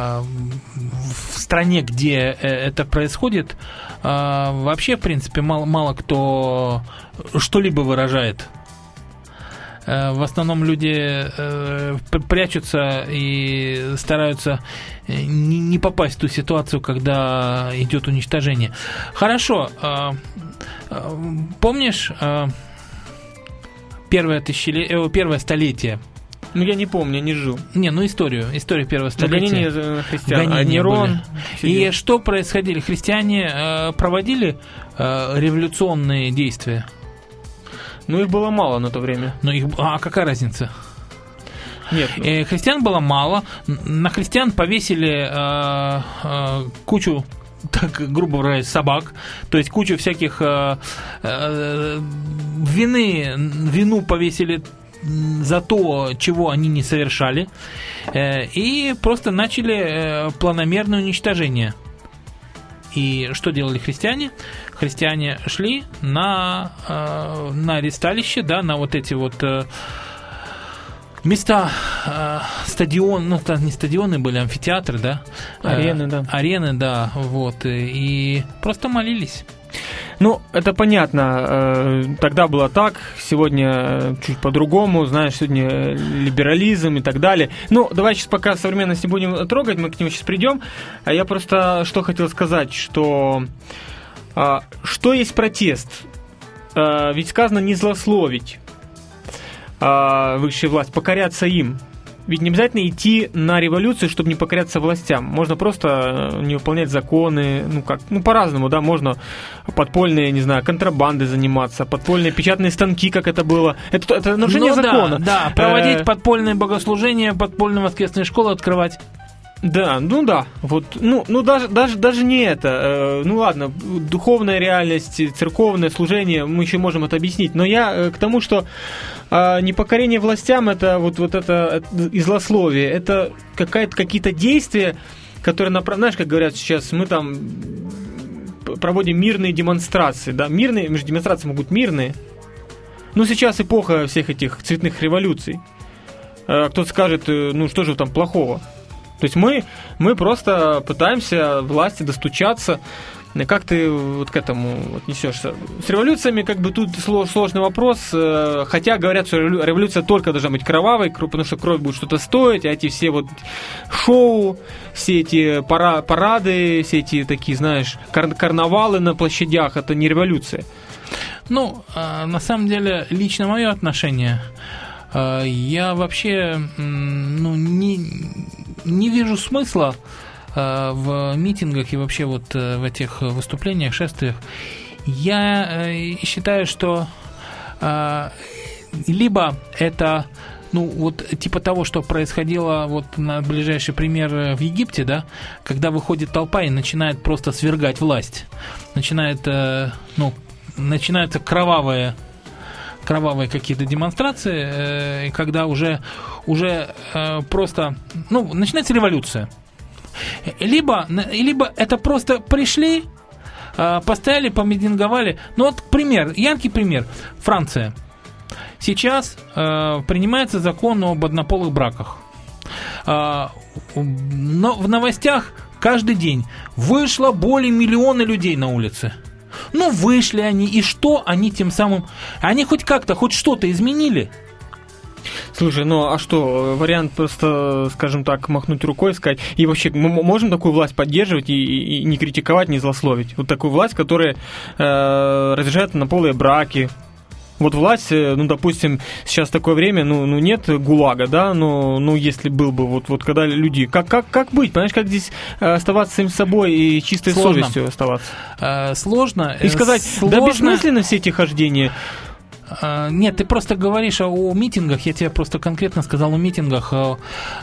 в стране, где это происходит, э, вообще, в принципе, мало, мало кто что-либо выражает. Э, в основном люди э, прячутся и стараются не, не попасть в ту ситуацию, когда идет уничтожение. Хорошо, э, э, помнишь... Э, Первое, тысячелетие, первое столетие. Ну, я не помню, я не жил. Не, ну историю, историю первого столетия. Гонения за христиан, Гонения а Нерон... И что происходило? Христиане э, проводили э, революционные действия? Ну, их было мало на то время. Ну, их, а какая разница? Нет. Ну... Э, христиан было мало. На христиан повесили э, э, кучу... так, грубо говоря, собак, то есть кучу всяких э, э, вины, вину повесили за то, чего они не совершали, э, и просто начали э, планомерное уничтожение. И что делали христиане? Христиане шли на, э, на аресталище, да, на вот эти вот э, места, э, стадион, ну, не стадионы были, амфитеатры, да? Арены, э, да. Арены, да, вот, и, и просто молились. Ну, это понятно, тогда было так, сегодня чуть по-другому, знаешь, сегодня либерализм и так далее. Ну, давай сейчас пока современность не будем трогать, мы к нему сейчас придем. А я просто что хотел сказать, что что есть протест? Ведь сказано не злословить высшая власть, покоряться им. Ведь не обязательно идти на революцию, чтобы не покоряться властям. Можно просто не выполнять законы, ну как, ну по-разному, да, можно подпольные, не знаю, контрабандой заниматься, подпольные печатные станки, как это было. Это, это нарушение ну, закона. Да, да, проводить э- подпольные богослужения, подпольные воскресные школы открывать. Да, ну да, вот, ну, ну даже, даже, даже не это, э, ну ладно, духовная реальность, церковное служение, мы еще можем это объяснить, но я э, к тому, что э, непокорение властям, это вот, вот это, это и злословие, это какая-то, какие-то действия, которые, направ... знаешь, как говорят сейчас, мы там проводим мирные демонстрации, да, мирные, между демонстрации могут мирные, ну сейчас эпоха всех этих цветных революций, э, кто-то скажет, э, ну что же там плохого? То есть мы, мы просто пытаемся власти достучаться. Как ты вот к этому отнесешься? С революциями как бы тут сложный вопрос, хотя говорят, что революция только должна быть кровавой, потому что кровь будет что-то стоить, а эти все вот шоу, все эти парады, все эти такие, знаешь, кар- карнавалы на площадях, это не революция. Ну, на самом деле, лично мое отношение, я вообще, ну, не... не вижу смысла э, в митингах и вообще вот э, в этих выступлениях, шествиях. Я э, считаю, что э, либо это, ну, вот типа того, что происходило, вот на ближайший пример в Египте, да, когда выходит толпа и начинает просто свергать власть. Начинает, э, ну, начинаются кровавые кровавые какие-то демонстрации, э, когда уже, уже э, просто, ну, начинается революция. Либо, либо это просто пришли, э, постояли, помитинговали. Ну вот пример, яркий пример. Франция. Сейчас э, принимается закон об однополых браках. Э, но в новостях каждый день вышло более миллиона людей на улице. Ну, вышли они, и что они тем самым... Они хоть как-то, хоть что-то изменили? Слушай, ну а что, вариант просто, скажем так, махнуть рукой, сказать, и вообще мы можем такую власть поддерживать и, и, и не критиковать, не злословить? Вот такую власть, которая э, разрешает однополые браки. Вот власть, ну, допустим, сейчас такое время, ну, ну нет ГУЛАГа, да, но, ну, если был бы, вот, вот когда люди, как, как, как быть, понимаешь, как здесь оставаться самим собой и чистой Сложно. совестью оставаться? Э, сложно. И сказать, Сложно. да бессмысленно все эти хождения. Uh, нет, ты просто говоришь о, о митингах, я тебе просто конкретно сказал о митингах. Uh,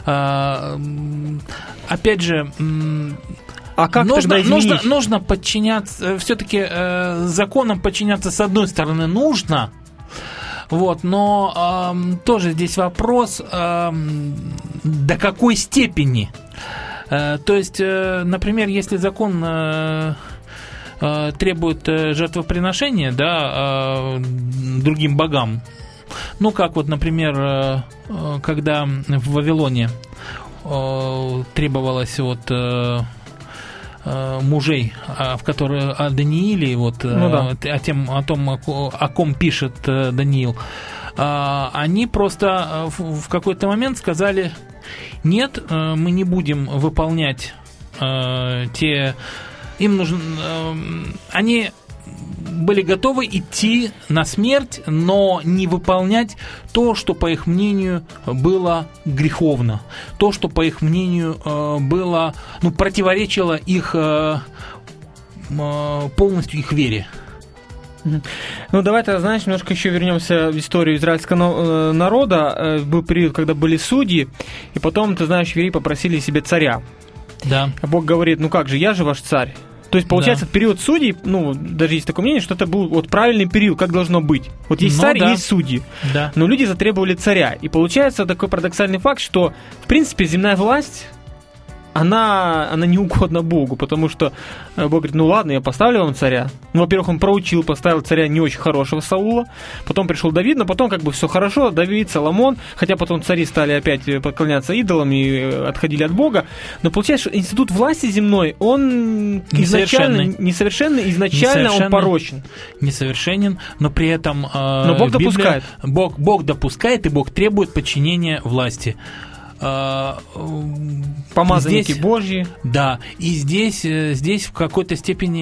uh, опять же, um, а как нужно, тогда изменить? нужно, нужно подчиняться, все-таки uh, законам подчиняться с одной стороны нужно, вот, но uh, тоже здесь вопрос, uh, до какой степени. Uh, то есть, uh, например, если закон... Uh, требует жертвоприношения, да, другим богам. Ну, как вот, например, когда в Вавилоне требовалось вот мужей, в которые о Данииле, вот, ну, да. о, тем, о том, о ком пишет Даниил, они просто в какой-то момент сказали: нет, мы не будем выполнять те... Им нужно, э, они были готовы идти на смерть, но не выполнять то, что, по их мнению, было греховно, то, что, по их мнению, э, было, ну, противоречило их э, э, полностью их вере. Ну, давай-то, знаешь, немножко еще вернемся в историю израильского народа. Был период, когда были судьи, и потом, ты знаешь, евреи попросили себе царя. Да. А Бог говорит: ну как же, я же ваш царь. То есть, получается, да. период судей, ну, даже есть такое мнение, что это был вот правильный период, как должно быть. Вот есть ну, царь да. и есть судьи. Да. Но люди затребовали царя. И получается такой парадоксальный факт, что, в принципе, земная власть... Она, она не угодна Богу, потому что Бог говорит: ну ладно, я поставлю вам царя. Ну, во-первых, он проучил, поставил царя не очень хорошего Саула. Потом пришел Давид, но потом как бы все хорошо. Давид, Соломон, хотя потом цари стали опять поклоняться идолам и отходили от Бога. Но получается, что институт власти земной, он изначально несовершенный, изначально несовершенный, он порочен. Несовершенен, но при этом э, но Бог Библия, допускает. Бог, Бог допускает, и Бог требует подчинения власти. Помазанники здесь, Божьи. Да, и здесь, здесь в какой-то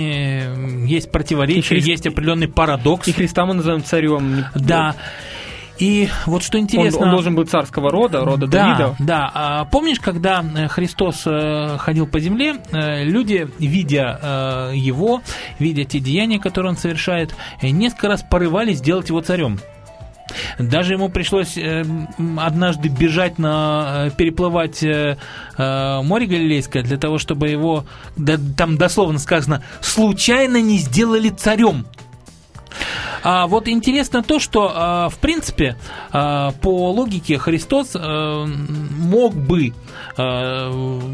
степени есть противоречие, Христ... есть определенный парадокс. И Христа мы называем царем. Да. И вот что интересно... Он, он должен быть царского рода, рода да, Давида. Да, а помнишь, когда Христос ходил по земле, люди, видя его, видя те деяния, которые он совершает, несколько раз порывались сделать его царем. Даже ему пришлось э, однажды бежать на переплывать э, море Галилейское для того, чтобы его, да, там дословно сказано, случайно не сделали царем. А вот интересно то, что а, в принципе а, по логике Христос а, мог бы а,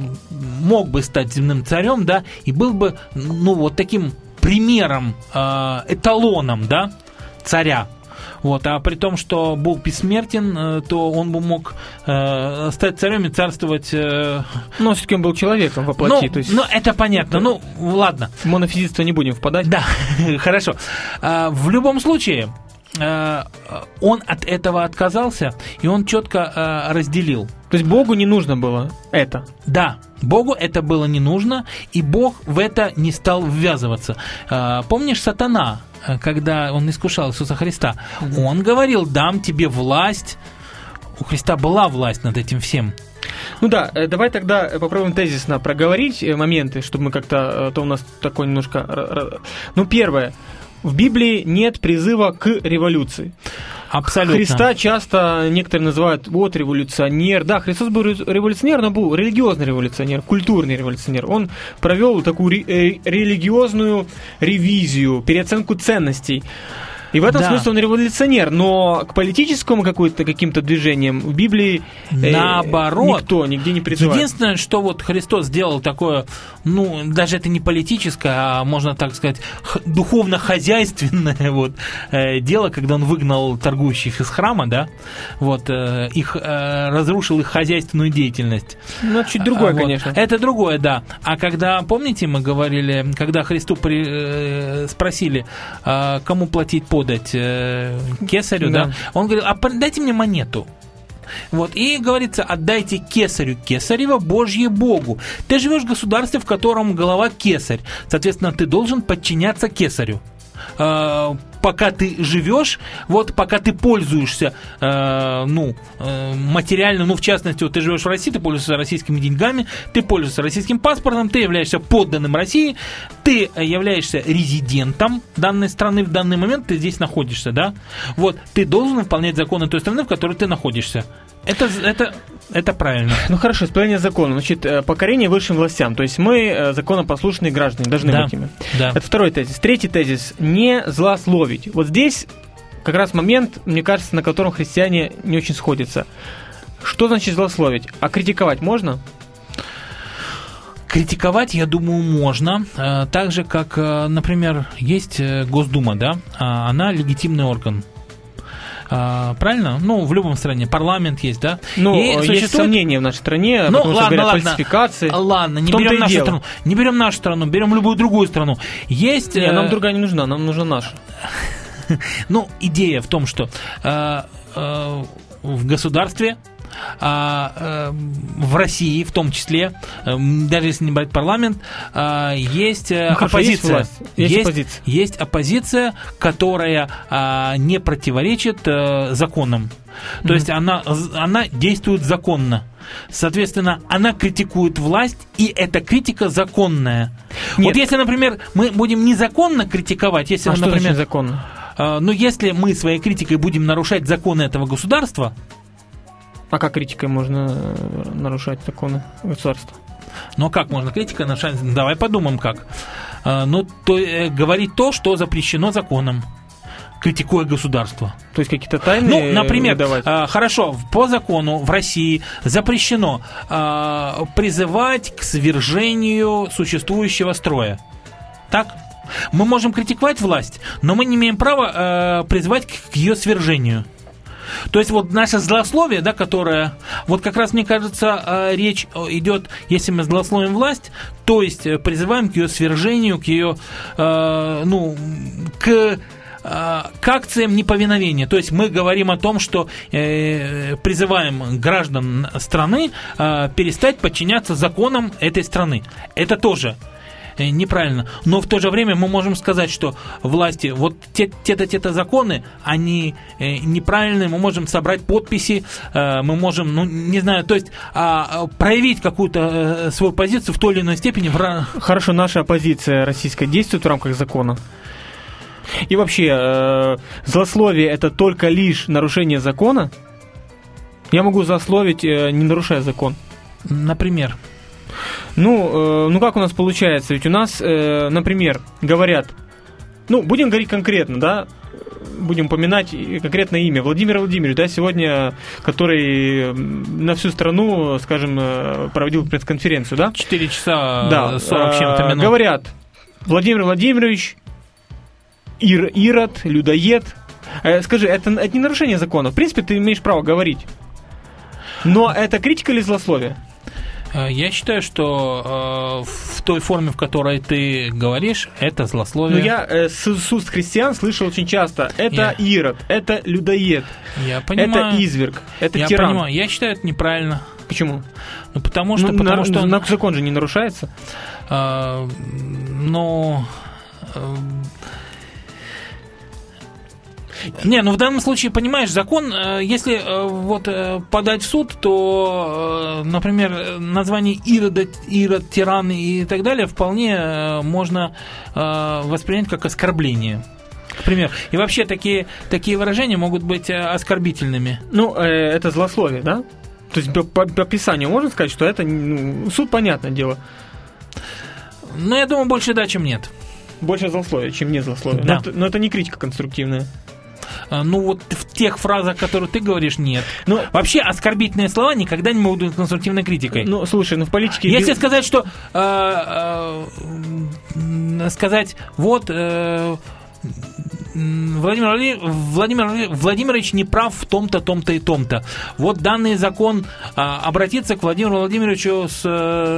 мог бы стать земным царем, да, и был бы, ну, вот таким примером, а, эталоном, да, царя. Вот, а при том, что Бог бессмертен, то он бы мог э, стать царем и царствовать... Э... Но все-таки он был человеком во плоти. Ну, то есть... ну, это понятно. Ну, ладно. В монофизитство не будем впадать. Да, хорошо. А, в любом случае, а, он от этого отказался, и он четко а, разделил. То есть Богу не нужно было это? Да, Богу это было не нужно, и Бог в это не стал ввязываться. А, помнишь, сатана... когда он искушал Иисуса Христа, mm-hmm. он говорил: дам тебе власть. У Христа была власть над этим всем. Ну да, давай тогда попробуем тезисно проговорить моменты, чтобы мы как-то, то у нас такой немножко... Ну, первое. В Библии нет призыва к революции. Абсолютно. Христа часто некоторые называют вот революционер. Да, Христос был революционер, но был религиозный революционер, культурный революционер. Он провел такую ре- религиозную ревизию, переоценку ценностей. И в этом да. смысле он революционер, но к политическому какой-то, каким-то движениям в Библии наоборот, никто нигде не призывает. Единственное, что вот Христос сделал такое, ну, даже это не политическое, а можно так сказать, х- духовно-хозяйственное вот, э, дело, когда он выгнал торгующих из храма, да, вот, э, их, э, разрушил их хозяйственную деятельность. Ну, чуть другое, вот. Конечно. Это другое, да. А когда, помните, мы говорили, когда Христу при, э, спросили, э, кому платить подать, э, кесарю, да. да, он говорил: а дайте мне монету. Вот, и говорится: отдайте кесарю кесарево, Божье Богу. Ты живешь в государстве, в котором голова кесарь. Соответственно, ты должен подчиняться кесарю. Э, пока ты живешь, вот пока ты пользуешься, э, ну, э, материально, ну, в частности, вот ты живешь в России, ты пользуешься российскими деньгами, ты пользуешься российским паспортом, ты являешься подданным России, ты являешься резидентом данной страны в данный момент, ты здесь находишься, да? Вот, ты должен выполнять законы той страны, в которой ты находишься. Это, это, это правильно. Ну хорошо, исполнение закона. Значит, покорение высшим властям. То есть мы законопослушные граждане, должны да, быть ими. Да. Это второй тезис. Третий тезис. Не злословить. Вот здесь как раз момент, мне кажется, на котором христиане не очень сходятся. Что значит злословить? А критиковать можно? Критиковать, я думаю, можно. Так же, как, например, есть Госдума, да? Она легитимный орган. А, правильно? Ну, в любом стране парламент есть, да? Ну, и есть существует... сомнения в нашей стране, ну, потому ладно, что говорят ладно. фальсификации. Ладно, не берем нашу страну. Не берем нашу страну, берем любую другую страну. Есть... Не, нам другая не нужна, нам нужна наша. Ну, идея в том, что в государстве, в России в том числе, даже если не брать парламент, есть ну, оппозиция. Есть, есть, есть, оппозиция. есть оппозиция, которая не противоречит законам. То mm-hmm. есть она, она действует законно. Соответственно, она критикует власть, и эта критика законная. Нет. Вот если, например, мы будем незаконно критиковать, если, а мы, что например, значит законно? Ну, если мы своей критикой будем нарушать законы этого государства. А как критикой можно нарушать законы государства? Ну, а как можно критикой нарушать? Давай подумаем, как. Ну, то, э, говорить то, что запрещено законом, критикуя государство. То есть какие-то тайны Ну, например, выдавать? Хорошо, по закону в России запрещено призывать к свержению существующего строя. Так? Мы можем критиковать власть, но мы не имеем права призывать к ее свержению. То есть вот наше злословие, да, которое, вот как раз, мне кажется, речь идет, если мы злословим власть, то есть призываем к ее свержению, к ее, ну, к, к акциям неповиновения. То есть мы говорим о том, что призываем граждан страны перестать подчиняться законам этой страны. Это тоже неправильно. Но в то же время мы можем сказать, что власти, вот те, те-то, те-то законы, они неправильные, мы можем собрать подписи, мы можем, ну, не знаю, то есть проявить какую-то свою позицию в той или иной степени. Хорошо, наша оппозиция российская действует в рамках закона? И вообще, э, злословие – это только лишь нарушение закона? Я могу злословить, э, не нарушая закон. Например? Ну, э, ну, как у нас получается? Ведь у нас, э, например, говорят, ну, будем говорить конкретно, да, будем упоминать конкретное имя. Владимир Владимирович, да, сегодня, который на всю страну, скажем, проводил пресс-конференцию, да? четыре часа да, сорок чем-то минут. Говорят, Владимир Владимирович, Ир, Ирод, людоед. Э, скажи, это, это не нарушение закона. В принципе, ты имеешь право говорить. Но это критика или злословие? Я считаю, что э, в той форме, в которой ты говоришь, это злословие. Ну, я э, с, с уст христиан слышал очень часто. Это я... Ирод, это людоед, я понимаю, это изверг, это я тиран. Понимаю. Я считаю, это неправильно. Почему? Ну, потому что... Ну, потому на, что на, закон же не нарушается. Э, но... Э, Не, ну в данном случае, понимаешь, закон, если вот подать в суд, то, например, название Ирода, Ирод, тиран и так далее вполне можно воспринять как оскорбление. Например. И вообще такие, такие выражения могут быть оскорбительными. Ну, это злословие, да? То есть по, по, по описанию можно сказать, что это, ну, суд, понятное дело. Ну, я думаю, больше да, чем нет. Больше злословия, чем не злословие. Да. Но, это, но это не критика конструктивная. Ну, вот в тех фразах, которые ты говоришь, нет. Ну, вообще, оскорбительные слова никогда не могут быть конструктивной критикой. Ну, слушай, ну в политике... Если сказать, что... Э, э, сказать, вот... Э, Владимир, Владимир Владимирович не прав в том-то, том-то и том-то. Вот данный закон а, обратиться к Владимиру Владимировичу с...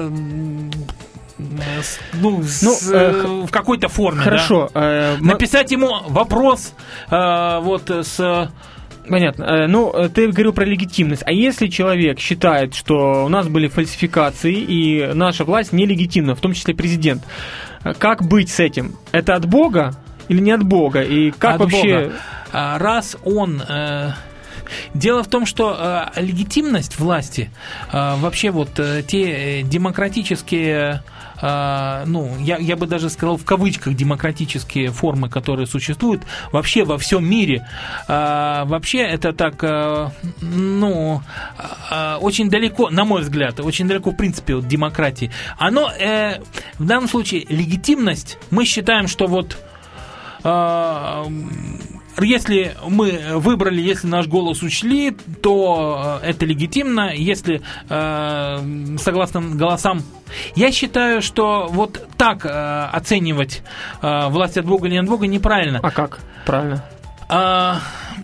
С, ну, с, ну э, в какой-то форме. Хорошо. Да? Э, Написать ему вопрос э, вот с... Понятно. Ну, ты говорил про легитимность. А если человек считает, что у нас были фальсификации и наша власть нелегитимна, в том числе президент, как быть с этим? Это от Бога или не от Бога? И как от вообще... Бога. Раз он... Э... Дело в том, что э, легитимность власти, э, вообще вот э, те демократические, э, ну, я, я бы даже сказал в кавычках демократические формы, которые существуют вообще во всем мире, э, вообще это так, э, ну, э, очень далеко, на мой взгляд, очень далеко в принципе от демократии. Оно, э, в данном случае легитимность, мы считаем, что вот э, если мы выбрали, если наш голос учли, то это легитимно. Если э, согласно голосам, я считаю, что вот так э, оценивать э, власть от Бога или не от Бога неправильно. А как? Правильно. А,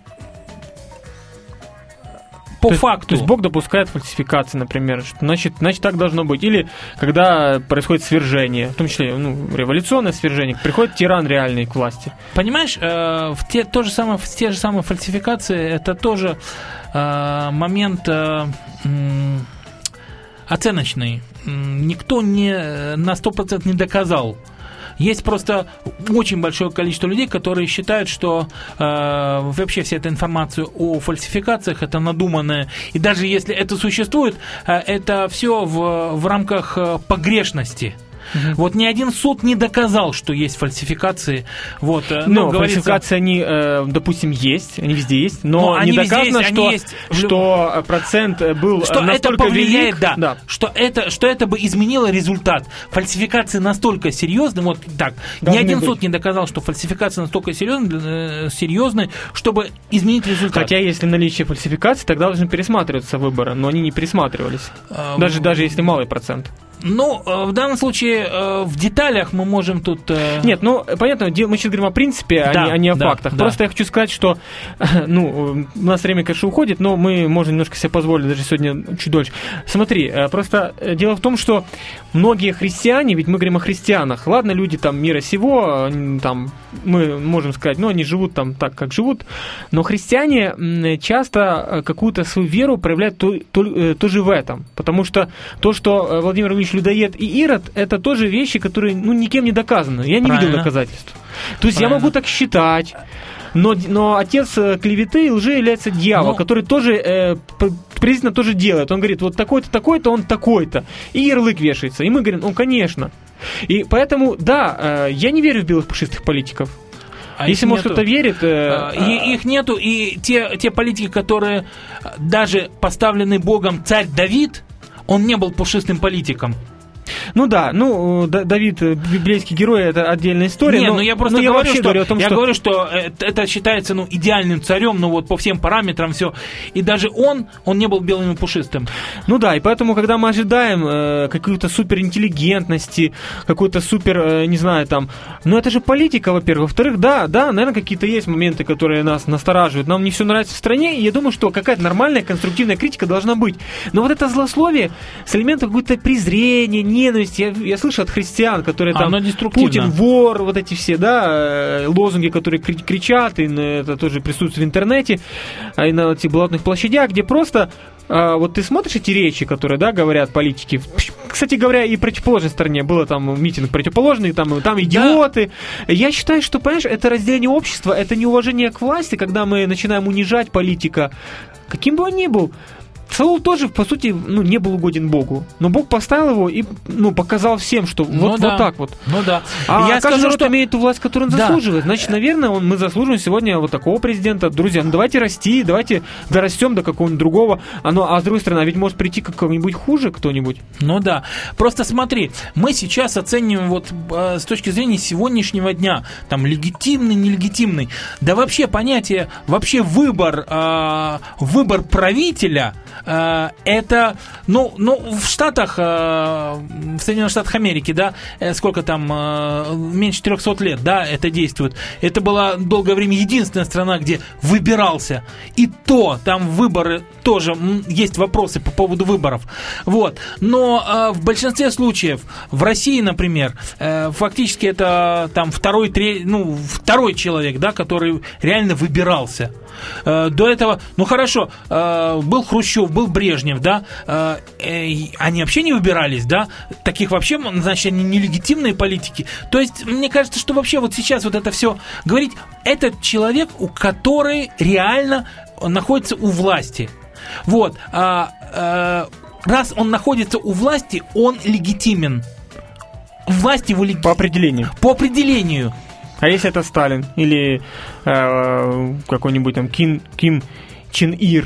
по то факту. Есть, то есть Бог допускает фальсификации, например. Что, значит, значит, так должно быть. Или когда происходит свержение, в том числе ну, революционное свержение, приходит тиран реальный к власти. Понимаешь, э, в те, то же самое, в те же самые фальсификации, это тоже э, момент э, э, оценочный. Никто не, на сто процентов не доказал. Есть просто очень большое количество людей, которые считают, что э, вообще вся эта информация о фальсификациях это надуманная. И даже если это существует, э, это все в, в рамках э, погрешности. Угу. Вот ни один суд не доказал, что есть фальсификации. Вот, ну, но фальсификации, они, э, допустим, есть, они везде есть, но, но не доказано, есть, что, есть. что процент был что настолько это повлияет, велик, да, да. Что, это, что это бы изменило результат. Фальсификации настолько серьезны, вот так, должны ни один быть. суд не доказал, что фальсификации настолько серьезны, серьезны, чтобы изменить результат. Хотя, если наличие фальсификации, тогда должны пересматриваться выборы, но они не пересматривались, а, даже, в... даже если малый процент. Ну, в данном случае в деталях мы можем тут... Нет, ну, понятно, мы сейчас говорим о принципе, да, а, не, а не о да, фактах. Да. Просто я хочу сказать, что, ну, у нас время, конечно, уходит, но мы можем немножко себе позволить даже сегодня чуть дольше. Смотри, просто дело в том, что многие христиане, ведь мы говорим о христианах, ладно, люди там мира сего, там, мы можем сказать, ну, они живут там так, как живут, но христиане часто какую-то свою веру проявляют то, то, тоже в этом, потому что то, что Владимир Ильич знаешь, людоед и Ирод — это тоже вещи, которые, ну, никем не доказаны. Я не Правильно. видел доказательств. То есть Правильно. я могу так считать, но, но отец клеветы и лжи является дьявол, Ну, который тоже э, приблизительно тоже делает. Он говорит, вот такой-то, такой-то, он такой-то. И ярлык вешается. И мы говорим, ну, конечно. И поэтому, да, э, я не верю в белых пушистых политиков. А Если, их может, нету. кто-то верит... Э, И, их нету, и те, те политики, которые даже поставлены Богом царь Давид, он не был пушистым политиком. Ну да, ну, Д- Давид, библейский герой, это отдельная история. Нет, но, ну я просто но говорю, вообще что, говорю о том, я что... говорю, что это, это считается, ну, идеальным царем, ну вот по всем параметрам все. И даже он, он не был белым и пушистым. Ну да, и поэтому, когда мы ожидаем э, какой-то суперинтеллигентности, какой-то супер, э, не знаю, там... Ну это же политика, во-первых. Во-вторых, да, да, наверное, какие-то есть моменты, которые нас настораживают. Нам не все нравится в стране, и я думаю, что какая-то нормальная, конструктивная критика должна быть. Но вот это злословие с элементом какой-то презрения, ненависти, я, я слышу от христиан, которые там... Оно деструктивно. Путин вор, вот эти все, да, э, лозунги, которые кри- кричат, и на- это тоже присутствует в интернете, а и на этих болотных площадях, где просто... А, вот ты смотришь эти речи, которые, да, говорят политики. Кстати говоря, и в противоположной стороне было там митинг противоположный, там, там идиоты. Да. Я считаю, что, понимаешь, это разделение общества, это неуважение к власти, когда мы начинаем унижать политика, каким бы он ни был. Саул тоже, по сути, ну, не был угоден Богу. Но Бог поставил его и, ну, показал всем, что Ну вот, да. вот так вот. Ну да. А я каждый скажу, народ что... имеет ту власть, которую он Да. заслуживает. Значит, наверное, он, мы заслуживаем сегодня вот такого президента. Друзья, ну давайте расти, давайте дорастем до какого-нибудь другого. А, ну, а с другой стороны, а ведь может прийти какого-нибудь хуже кто-нибудь. Ну да. Просто смотри, мы сейчас оцениваем вот э, с точки зрения сегодняшнего дня, там, легитимный, нелегитимный. Да вообще понятие, вообще выбор, э, выбор правителя, э, это, ну, ну, в Штатах, э, в Соединенных Штатах Америки, да, э, сколько там, э, меньше трехсот лет, да, это действует. Это была долгое время единственная страна, где выбирался. И то, там выборы тоже, м, есть вопросы по поводу выборов. Вот. Но э, в большинстве случаев, в России, например, э, фактически это там второй, третий, ну, второй человек, да, который реально выбирался. Э, до этого, ну хорошо, э, был Хрущев, был Брежнев, да, э, э, они вообще не выбирались, да, таких вообще, значит, они нелегитимные политики. То есть, мне кажется, что вообще вот сейчас вот это все говорить, этот человек, у который реально находится у власти. Вот, а, а, раз он находится у власти, он легитимен. Власть его легитимна. По определению. По определению. А если это Сталин или э, какой-нибудь там Ким, Ким Чен Ир?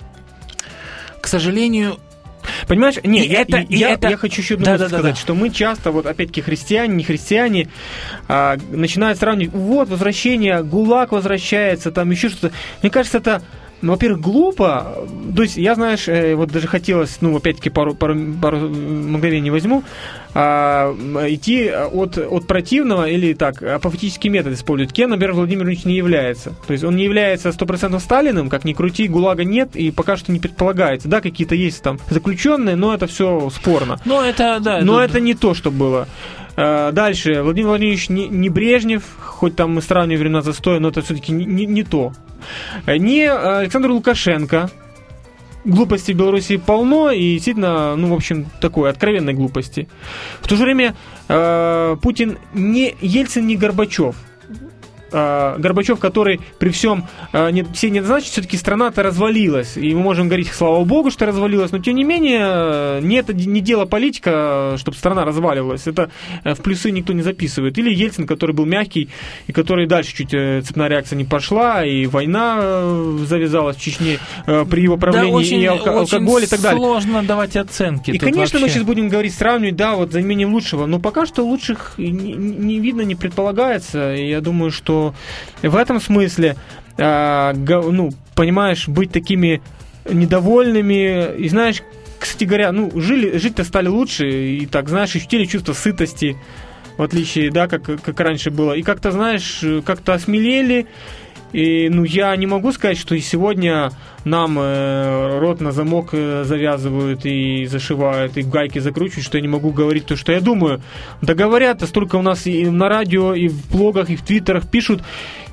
К сожалению... Понимаешь, не, И я, это, я, и я, это... я хочу еще одну да, мысль да, сказать, да, да. что мы часто, вот опять-таки христиане, не христиане, а, начинают сравнивать, вот, возвращение, ГУЛАГ возвращается, там еще что-то. Мне кажется, это... Ну, во-первых, глупо. То есть, я, знаешь, э, вот даже хотелось, ну, опять-таки, пару, пару, пару мгновений возьму, а, идти от, от противного или так, апофатический метод использовать. Кем, например, Владимир Владимирович не является. То есть, он не является сто процентов Сталиным, как ни крути, ГУЛАГа нет, и пока что не предполагается. Да, какие-то есть там заключенные, но это все спорно. Ну, это, да. Но это... это не то, что было. Дальше, Владимир Владимирович не, не Брежнев, хоть там мы сравниваем времена застоя, но это все-таки не, не, не то. Не Александр Лукашенко. Глупостей в Беларуси полно, и действительно, ну, в общем, такой, откровенной глупости. В то же время э, Путин не Ельцин, не Горбачев. Горбачев, который при всем э, не, всей неоднозначности, все-таки страна-то развалилась. И мы можем говорить, слава богу, что развалилась, но тем не менее, не это не дело политика, чтобы страна разваливалась. Это э, в плюсы никто не записывает. Или Ельцин, который был мягкий, и который дальше чуть э, цепная реакция не пошла, и война э, завязалась в Чечне э, при его правлении, да, очень, и алко- очень алкоголь и так далее. Сложно давать оценки. И, тут конечно, вообще. мы сейчас будем говорить, сравнивать, да, вот за неимением лучшего, но пока что лучших не, не видно, не предполагается, и я думаю, что в этом смысле, э, го, ну, понимаешь, быть такими недовольными, и знаешь, кстати говоря, ну, жили, жить-то стали лучше, и так, знаешь, ощутили чувство сытости, в отличие, да, как, как раньше было, и как-то, знаешь, как-то осмелели. И, ну, я не могу сказать, что и сегодня нам э, рот на замок э, завязывают и зашивают, и гайки закручивают, что я не могу говорить то, что я думаю. Да говорят, столько у нас и на радио, и в блогах, и в твиттерах пишут.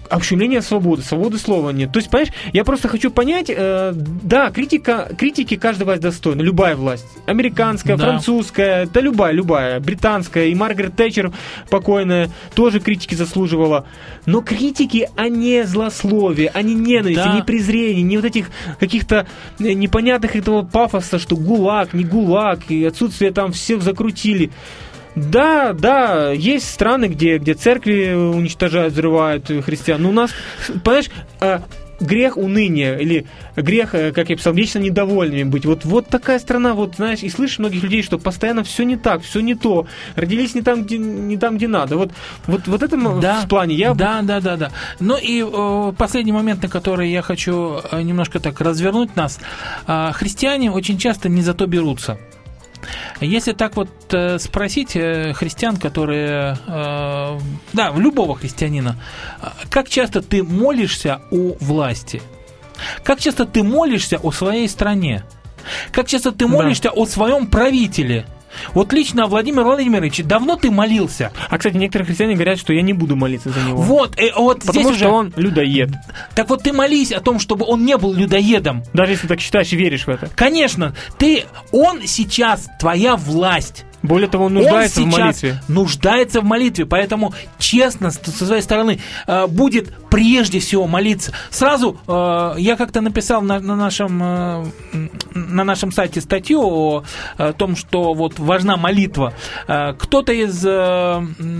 ущемление свободы, свободы слова нет. То есть, понимаешь, я просто хочу понять, э, да, критика, критики каждая власть достойна, любая власть. Американская, да. французская, да любая, любая, британская. И Маргарет Тэтчер покойная тоже критики заслуживала. Но критики, а не злословие, а не ненависть, да. не презрение, не вот этих каких-то непонятных этого пафоса, что ГУЛАГ, не ГУЛАГ, и отсутствие там всех закрутили. Да, да, есть страны, где, где церкви уничтожают, взрывают христиан. Но у нас, понимаешь, грех уныния или грех, как я писал, вечно недовольными быть. Вот, вот такая страна, вот, знаешь, и слышишь многих людей, что постоянно все не так, все не то, родились не там, где, не там, где надо. Вот, вот, вот это да, в плане я... Да, да, да, да. Ну и э, последний момент, на который я хочу немножко так развернуть нас. Э, христиане очень часто не за то берутся. Если так вот э, спросить э, христиан, которые, э, да, любого христианина, э, как часто ты молишься у власти? Как часто ты молишься о своей стране? Как часто ты молишься да. о своем правителе? Вот лично Владимир Владимирович, давно ты молился? А, кстати, некоторые христиане говорят, что я не буду молиться за него. Вот, э, вот потому здесь что уже... он людоед. Так вот ты молись о том, чтобы он не был людоедом. Даже если так считаешь и веришь в это. Конечно, ты, он сейчас твоя власть. Более того, он нуждается он в молитве. нуждается в молитве, поэтому честно со своей стороны э, будет прежде всего молиться. Сразу э, я как-то написал на, на, нашем, э, на нашем сайте статью о, о том, что вот важна молитва. Э, кто-то из, э,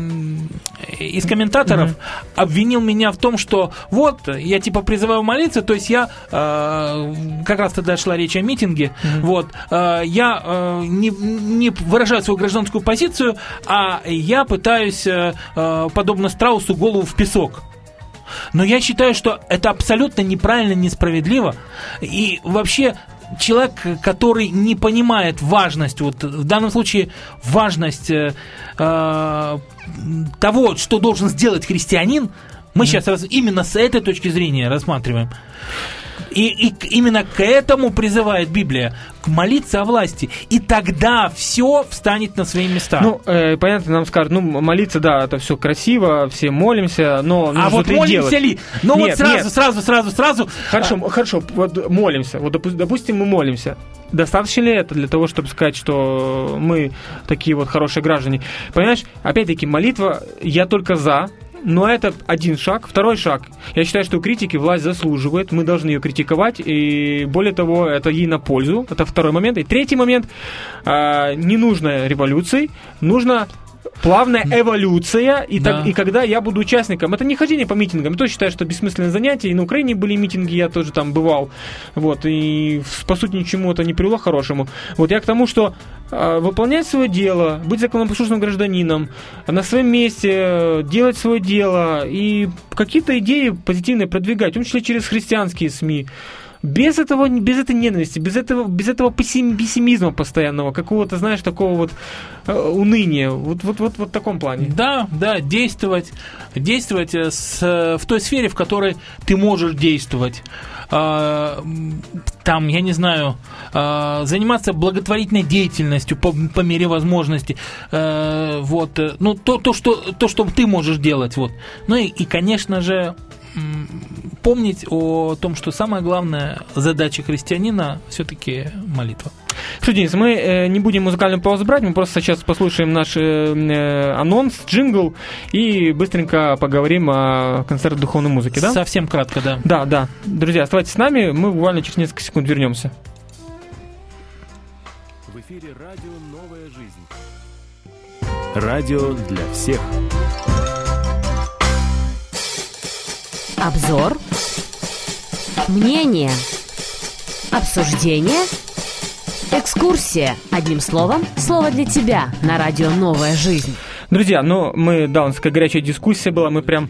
из комментаторов mm-hmm. обвинил меня в том, что вот я типа призываю молиться, то есть я э, как раз тогда шла речь о митинге, mm-hmm. вот э, я э, не, не выражаю свою гражданскую позицию, а я пытаюсь, э, подобно страусу, голову в песок. Но я считаю, что это абсолютно неправильно, несправедливо. И вообще человек, который не понимает важность, вот в данном случае важность э, э, того, что должен сделать христианин, мы mm-hmm. сейчас раз, именно с этой точки зрения рассматриваем. И, и именно к этому призывает Библия, к молиться о власти. И тогда все встанет на свои места. Ну, э, понятно, нам скажут, ну, молиться, да, это все красиво, все молимся, но а вот молимся делать. ли? Ну нет, вот сразу, нет. сразу, сразу, сразу. Хорошо, а... хорошо, вот молимся. Вот, допустим, мы молимся. Достаточно ли это для того, чтобы сказать, что мы такие вот хорошие граждане? Понимаешь, опять-таки, молитва, я только за. Но это один шаг. Второй шаг. Я считаю, что критики власть заслуживает. Мы должны ее критиковать. И более того, это ей на пользу. Это второй момент. И третий момент. Э, не нужно революции. Нужно плавная эволюция. И, да. так, и когда я буду участником. Это не хождение по митингам. Я тоже считаю, что бессмысленное занятие. И на Украине были митинги. Я тоже там бывал. Вот. И по сути ничему это не привело к хорошему. Вот я к тому, что э, выполнять свое дело, быть законопослушным гражданином, на своем месте делать свое дело и какие-то идеи позитивные продвигать, в том числе через христианские СМИ. Без этого, без этой ненависти, без этого, без этого пессимизма постоянного, какого-то, знаешь, такого вот э, уныния, вот, вот, вот, вот в таком плане. Да, да, действовать, действовать с, в той сфере, в которой ты можешь действовать. А, там, я не знаю, а, заниматься благотворительной деятельностью по, по мере возможности. А, вот, ну, то, то, что, то, что ты можешь делать. Вот. Ну и, и, конечно же, помнить о том, что самая главная задача христианина все-таки молитва. Что, Денис, мы э, не будем музыкальную паузу брать, мы просто сейчас послушаем наш э, анонс, джингл и быстренько поговорим о концерте духовной музыки, да? Совсем кратко, да. Да, да. Друзья, оставайтесь с нами, мы буквально через несколько секунд вернемся. В эфире радио «Новая жизнь». Радио для всех. Обзор, мнение, обсуждение, экскурсия. Одним словом, слово для тебя на радио «Новая жизнь». Друзья, ну мы, да, у нас такая горячая дискуссия была, мы прям,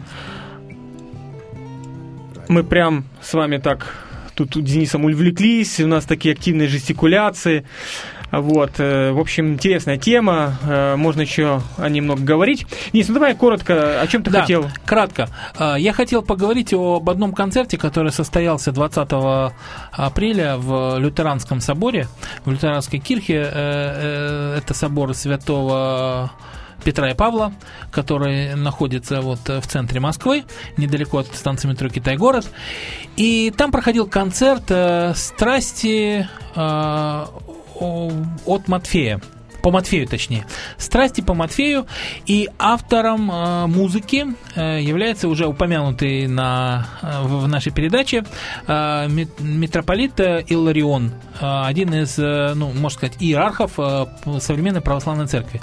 мы прям с вами так тут с Денисом увлеклись, у нас такие активные жестикуляции. Вот, в общем, интересная тема, можно еще о ней много говорить. Денис, ну давай коротко, о чем ты да, хотел? Кратко. Я хотел поговорить об одном концерте, который состоялся двадцатого апреля в Лютеранском соборе, в Лютеранской кирхе. Это собор Святого Петра и Павла, который находится вот в центре Москвы, недалеко от станции метро Китай-город. И там проходил концерт э, «Страсти» э, от Матфея. По Матфею, точнее. «Страсти по Матфею». И автором э, музыки э, является уже упомянутый на, э, в нашей передаче э, митрополит Илларион, э, один из, э, ну, можно сказать, иерархов э, современной православной церкви.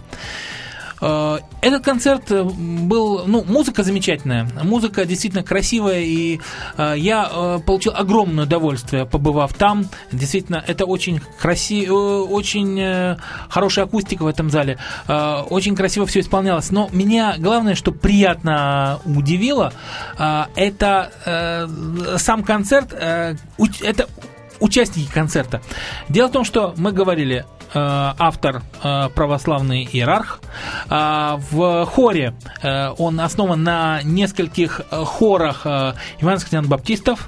Этот концерт был, ну, музыка замечательная, музыка действительно красивая, и э, я э, получил огромное удовольствие, побывав там. Действительно, это очень красиво, очень э, хорошая акустика в этом зале, э, очень красиво все исполнялось. Но меня главное, что приятно удивило, э, это э, сам концерт, э, уч- это участники концерта. Дело в том, что мы говорили, автор православный иерарх. В хоре он основан на нескольких хорах евангельских баптистов.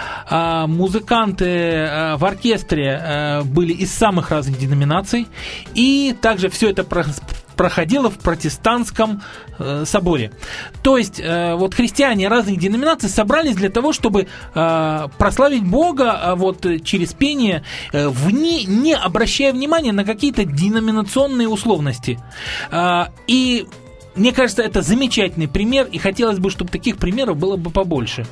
Музыканты в оркестре были из самых разных деноминаций. И также все это проходило в протестантском э, соборе. То есть э, вот христиане разных деноминаций собрались для того, чтобы э, прославить Бога э, вот, через пение, э, вне, не обращая внимания на какие-то деноминационные условности. Э, и мне кажется, это замечательный пример, и хотелось бы, чтобы таких примеров было бы побольше.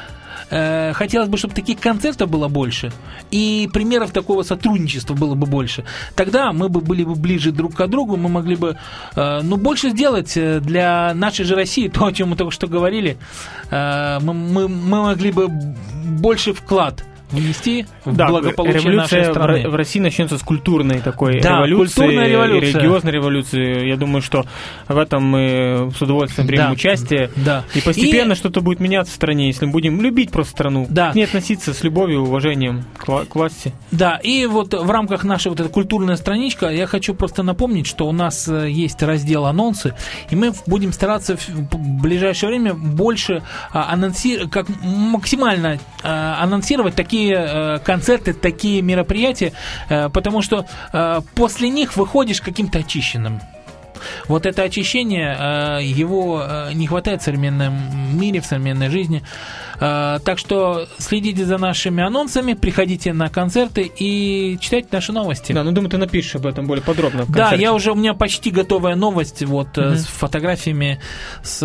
Хотелось бы, чтобы таких концертов было больше, и примеров такого сотрудничества было бы больше. Тогда мы бы были бы ближе друг к другу, мы могли бы, ну, больше сделать для нашей же России, то, о чем мы только что говорили. Мы, мы, мы могли бы больше вклад внести в да, благополучие нашей страны. В России начнется с культурной такой да, революции, культурная революция, религиозной революции. Я думаю, что в этом мы с удовольствием примем да, участие. Да. И постепенно и... что-то будет меняться в стране, если мы будем любить просто страну, да. к ней относиться с любовью и уважением к, к власти. Да, и вот в рамках нашей вот этой культурной странички я хочу просто напомнить, что у нас есть раздел «Анонсы», и мы будем стараться в ближайшее время больше анонсировать, как максимально анонсировать такие концерты, такие мероприятия, потому что после них выходишь каким-то очищенным. Вот это очищение, его не хватает в современном мире, в современной жизни. Так что следите за нашими анонсами, приходите на концерты и читайте наши новости. Да, ну думаю, ты напишешь об этом более подробно в концерте. Да, я уже, у меня почти готовая новость, вот, угу. с фотографиями, с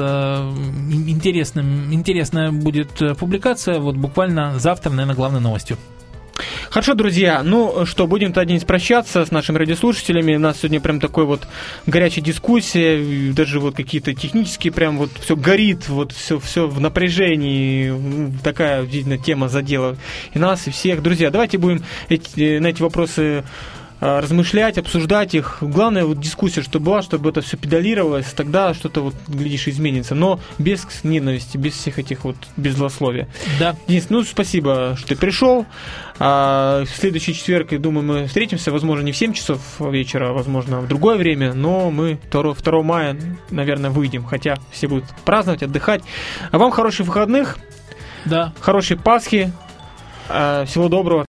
интересным, интересная будет публикация, вот буквально завтра, наверное, главной новостью. Хорошо, друзья, ну что, будем тогда не прощаться с нашими радиослушателями. У нас сегодня прям такой вот горячая дискуссия, даже вот какие-то технические, прям вот все горит, вот все, все в напряжении. Такая, видно, тема задела и нас, и всех. Друзья, давайте будем эти, на эти вопросы размышлять, обсуждать их. Главное, вот дискуссия, чтобы была, чтобы это все педалировалось, тогда что-то, вот, глядишь, изменится. Но без ненависти, без всех этих вот, без злословия. Да. Денис, ну, спасибо, что ты пришел. А в следующий четверг, я думаю, мы встретимся, возможно, не в семь часов вечера, возможно, в другое время, но мы второго мая, наверное, выйдем, хотя все будут праздновать, отдыхать. А вам хороших выходных, да. хорошей Пасхи, всего доброго.